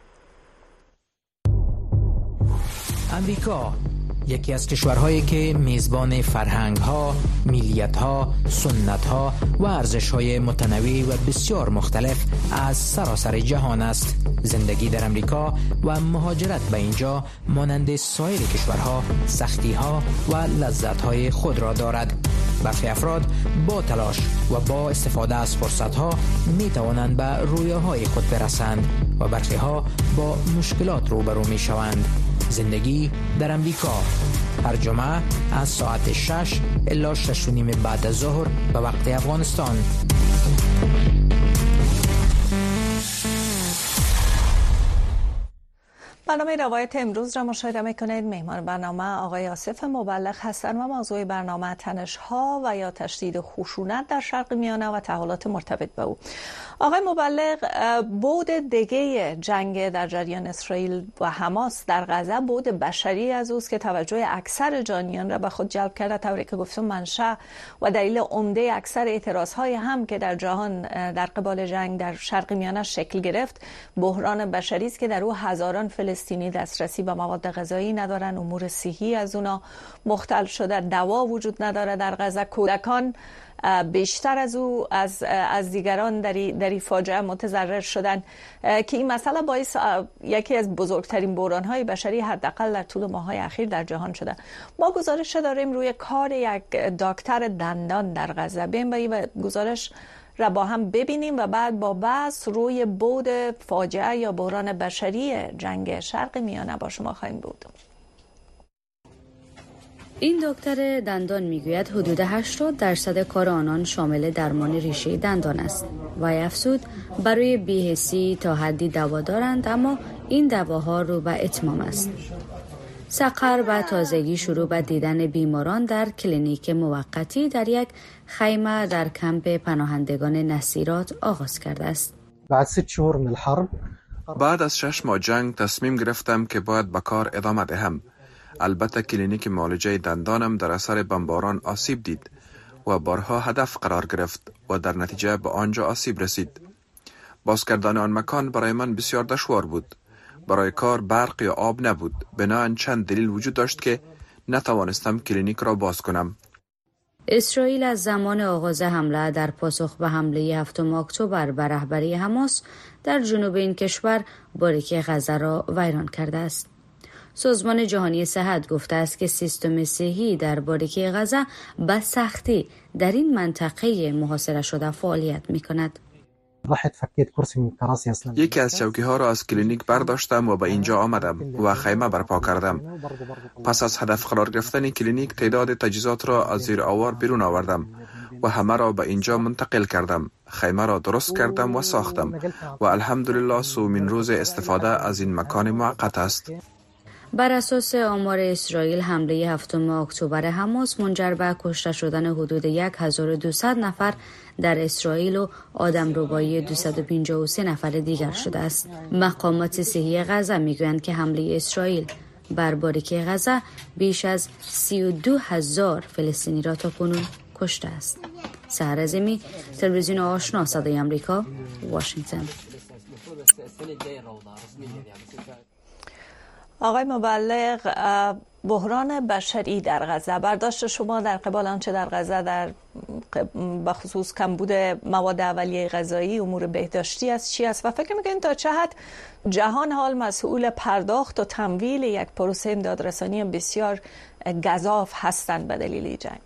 Speaker 21: امریکا یکی از کشورهایی که میزبان فرهنگ‌ها، ملیت‌ها، سنت‌ها و ارزش‌های متنوع و بسیار مختلف از سراسر جهان است. زندگی در امریکا و مهاجرت به اینجا مانند سایر کشورها سختی‌ها و لذت‌های خود را دارد. برخی افراد با تلاش و با استفاده از فرصت‌ها می‌توانند به رویاهای خود برسند و برخی‌ها با مشکلات روبرو می‌شوند. زندگی در امریکا هر جمعه از ساعت شش الی شش و نیم بعد از ظهر به وقت افغانستان.
Speaker 17: برنامه روایت امروز را مشاهده میکنید. مهمان برنامه آقای آصف مبلغ هستند و موضوع برنامه تنش‌ها و یا تشدید خشونت در شرق میانه و تحولات مرتبط به او. آقای مبلغ، بعد دیگه جنگ در جریان اسرائیل و حماس در غزه بعد بشری از اوست که توجه اکثر جانیان را به خود جلب کرده، طوری که گفتم منشأ و دلیل عمده اکثر اعتراضهای هم که در جهان در قبال جنگ در شرق میانه شکل گرفت بحران بشری است که در او هزاران فلسطینی دسترسی به مواد غذایی ندارن، امور صحی از اونا مختل شده، دوا وجود نداره در غزه، کودکان بیشتر از او از از دیگران در این فاجعه متضرر شدن که این مسئله باعث یکی از بزرگترین بحران‌های بشری حداقل در طول ماه‌های اخیر در جهان شده. ما گزارش داریم روی کار یک دکتر دندان در غزه. بیایم و گزارش را با هم ببینیم و بعد با بحث روی بعد فاجعه یا بحران بشری جنگ شرق میانه با شما خواهیم بود.
Speaker 22: این دکتر دندان میگوید حدود هشتاد درصد کار آنان شامل درمان ریشه دندان است و افزود برای بی‌حسی تا حدی دوا دارند، اما این دواها رو به اتمام است. سقر و تازگی شروع به دیدن بیماران در کلینیک موقتی در یک خیمه در کمپ پناهندگان نصیرات آغاز کرده است.
Speaker 23: بعد ست شهور من الحرب
Speaker 19: بعد از شش ماه جنگ تصمیم گرفتم که باید به کار ادامه دهم. البته کلینیک معالجه دندانم در اثر بمباران آسیب دید و بارها هدف قرار گرفت و در نتیجه به آنجا آسیب رسید. باز کردن آن مکان برای من بسیار دشوار بود. برای کار برق یا آب نبود. بنابراین چند دلیل وجود داشت که نتوانستم کلینیک را باز کنم.
Speaker 22: اسرائیل از زمان آغاز حمله در پاسخ به حمله هفتم اکتبر بر رهبری حماس در جنوب این کشور باریک غزه را ویران کرده است. سازمان جهانی صحت گفته است که سیستم صحی در باریک غزه به سختی در این منطقه محاصره شده فعالیت می کند.
Speaker 19: یکی از چوکی ها را از کلینیک برداشتم و به اینجا آمدم و خیمه برپا کردم. پس از هدف قرار گرفتن کلینیک تعداد تجهیزات را از زیر آوار بیرون آوردم و همه را به اینجا منتقل کردم. خیمه را درست کردم و ساختم و الحمدلله سومین روز استفاده از این مکان موقت است.
Speaker 22: بر اساس آمار اسرائیل حمله هفتم اکتبر حماس منجر به کشته شدن حدود هزار و دویست نفر در اسرائیل و آدمربایی دویست و پنجاه و سه نفر دیگر شده است. مقامات صحی غزه میگویند که حمله اسرائیل بر باریک غزه بیش از سی و دو هزار فلسطینی را تاکنون کشته است. سحر عظیمی، تلویزیون آشنا، صدای آمریکا، واشنگتن.
Speaker 17: آقای مبلغ، بحران بشری در غزه، برداشت شما در قبال آنچه در غزه در بخصوص کمبود مواد اولیه غذایی، امور بهداشتی است چی است و فکر میکنید تا چه حد جهان حال مسئول پرداخت و تمویل یک پروسه امدادرسانی بسیار گزاف هستند به دلیل جنگ؟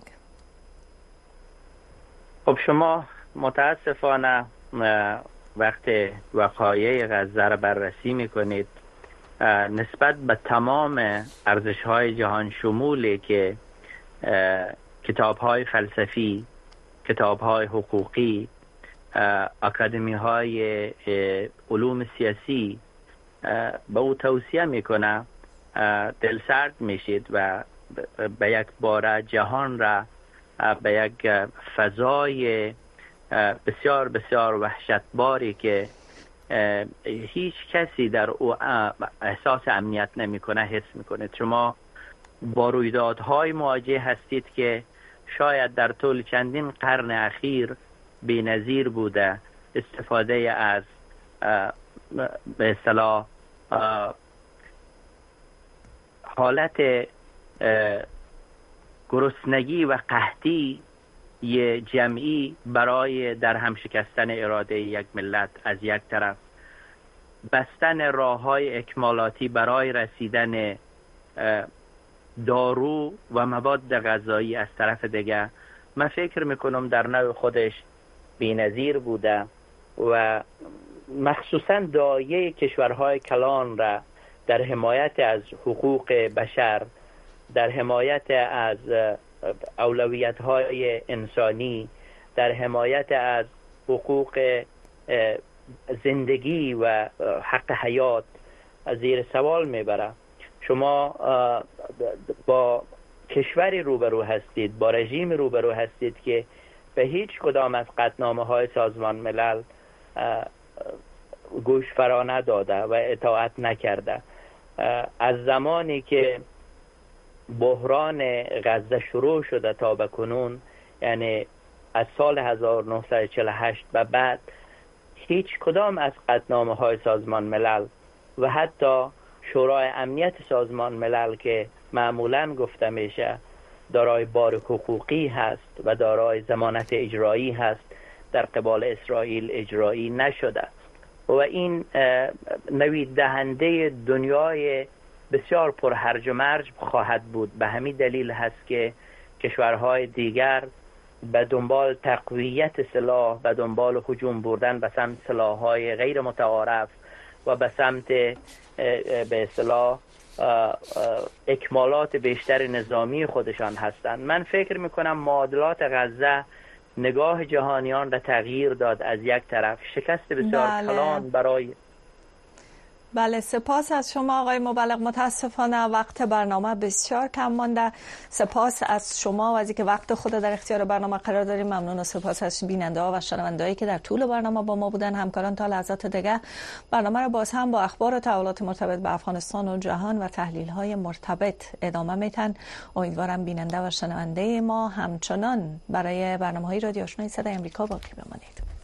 Speaker 20: خب شما متاسفانه وقتی وقایع غزه را بررسی میکنید نسبت به تمام ارزش‌های جهان شمولی که کتاب‌های فلسفی، کتاب‌های حقوقی، اکادمی‌های علوم سیاسی به او توصیه میکنه، دلسرد میشید و به یک باره جهان را به یک فضای بسیار بسیار وحشتباری که هیچ کسی در او احساس امنیت نمیکنه حس میکنه. شما با رویدادهای مواجه هستید که شاید در طول چندین قرن اخیر بی‌نظیر بوده. استفاده از به اصطلاح حالت گرسنگی و قحطی یه جمعی برای در هم شکستن اراده یک ملت از یک طرف، بستن راه‌های اکمالاتی برای رسیدن دارو و مواد غذایی از طرف دیگه، من فکر میکنم در نوع خودش بی‌نظیر بوده و مخصوصا دایه کشورهای کلان را در حمایت از حقوق بشر، در حمایت از اولویت‌های انسانی، در حمایت از حقوق زندگی و حق حیات زیر سوال میبره. شما با کشوری روبرو هستید، با رژیم روبرو هستید که به هیچ کدام از قطعنامه‌های سازمان ملل گوش فرا نداده و اطاعت نکرده. از زمانی که بحران غزه شروع شده تا به کنون، یعنی از سال هزار و نهصد و چهل و هشت و بعد، هیچ کدام از قطعنامه‌های سازمان ملل و حتی شورای امنیت سازمان ملل که معمولاً گفته میشه دارای بار حقوقی هست و دارای ضمانت اجرایی هست، در قبال اسرائیل اجرایی نشده و این نوید دهنده دنیای بسیار پرهرج و مرج خواهد بود. به همین دلیل هست که کشورهای دیگر به دنبال تقویت سلاح، به دنبال هجوم بردن به سمت سلاح‌های غیر متعارف و به سمت به اصطلاح اکمالات بیشتر نظامی خودشان هستند. من فکر میکنم معادلات غزه نگاه جهانیان را تغییر داد. از یک طرف شکست بسیار
Speaker 17: بله.
Speaker 20: کلان برای
Speaker 17: بله، سپاس از شما آقای مبلغ. متاسفانه وقت برنامه بسیار کم مانده. سپاس از شما و از اینکه وقت خود در اختیار برنامه قرار داریم. ممنون و سپاس از بیننده ها و شنونده هایی که در طول برنامه با ما بودن. همکاران تا لحظات دیگه برنامه را باز هم با اخبار و تحولات مرتبط به افغانستان و جهان و تحلیل های مرتبط ادامه میتن. امیدوارم بیننده و شنونده ما همچنان برای برنامه های رادیو آشنای صدای آمریکا باقی بمانید.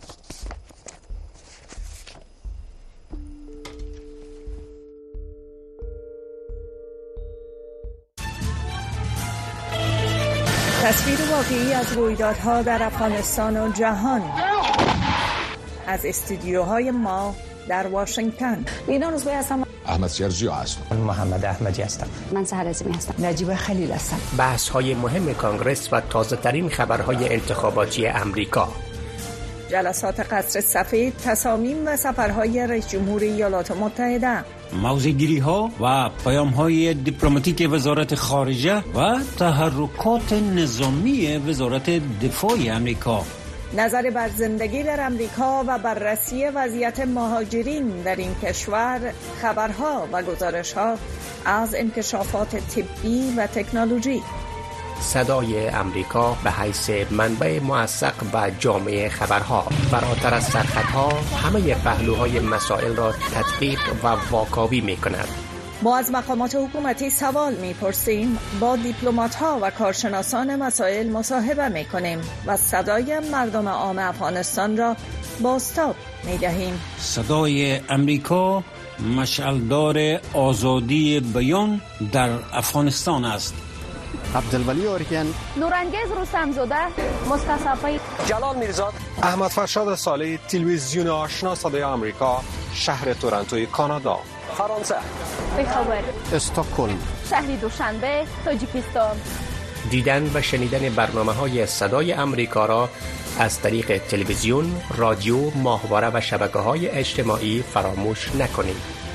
Speaker 17: تصویر واقعی از رویدادها در افغانستان و جهان از استودیوهای ما در واشنگتن. لینا روزبه هستم.
Speaker 2: احمد سیرجی هستم.
Speaker 6: محمد احمدی هستم.
Speaker 7: من سحر عظیمی هستم.
Speaker 17: نجیب خلیل هستم.
Speaker 18: بحث های مهم کانگرس و تازه ترین خبرهای انتخاباتی امریکا.
Speaker 17: جلسات قصر سفید، تصامیم و سفرهای رئیس جمهور ایالات متحده.
Speaker 24: موضع‌گیری ها و پیام های دیپلماتیک وزارت خارجه و تحرکات نظامی وزارت دفاع امریکا.
Speaker 17: نظر بر زندگی در امریکا و بررسی وضعیت مهاجرین در این کشور، خبرها و گزارش‌ها از انکشافات طبی و تکنولوژی.
Speaker 18: صدای امریکا به حیث منبع موثق و جامع خبرها، فراتر از سرحدها همه پهلوهای مسائل را تدقیق و واکاوی می کند.
Speaker 17: ما از مقامات حکومتی سوال می پرسیم، با دیپلمات‌ها و کارشناسان مسائل مصاحبه می کنیم و صدای مردم عام افغانستان را بازتاب می دهیم.
Speaker 24: صدای امریکا مشعلدار آزادی بیان در افغانستان است.
Speaker 2: عبدالولی اورگن،
Speaker 16: نورانگیز رستمزاده، مصطفی
Speaker 2: جلال میرزاد،
Speaker 3: احمد فرشاد صالح، تلویزیون آشنا صدای آمریکا، شهر تورنتوی کانادا.
Speaker 2: فرانسه،
Speaker 16: بخبر،
Speaker 2: استکهلم،
Speaker 16: شهر دوشنبه، تاجیکستان.
Speaker 18: دیدن و شنیدن برنامه‌های صدای آمریکا را از طریق تلویزیون، رادیو، ماهواره و شبکه‌های اجتماعی فراموش نکنید.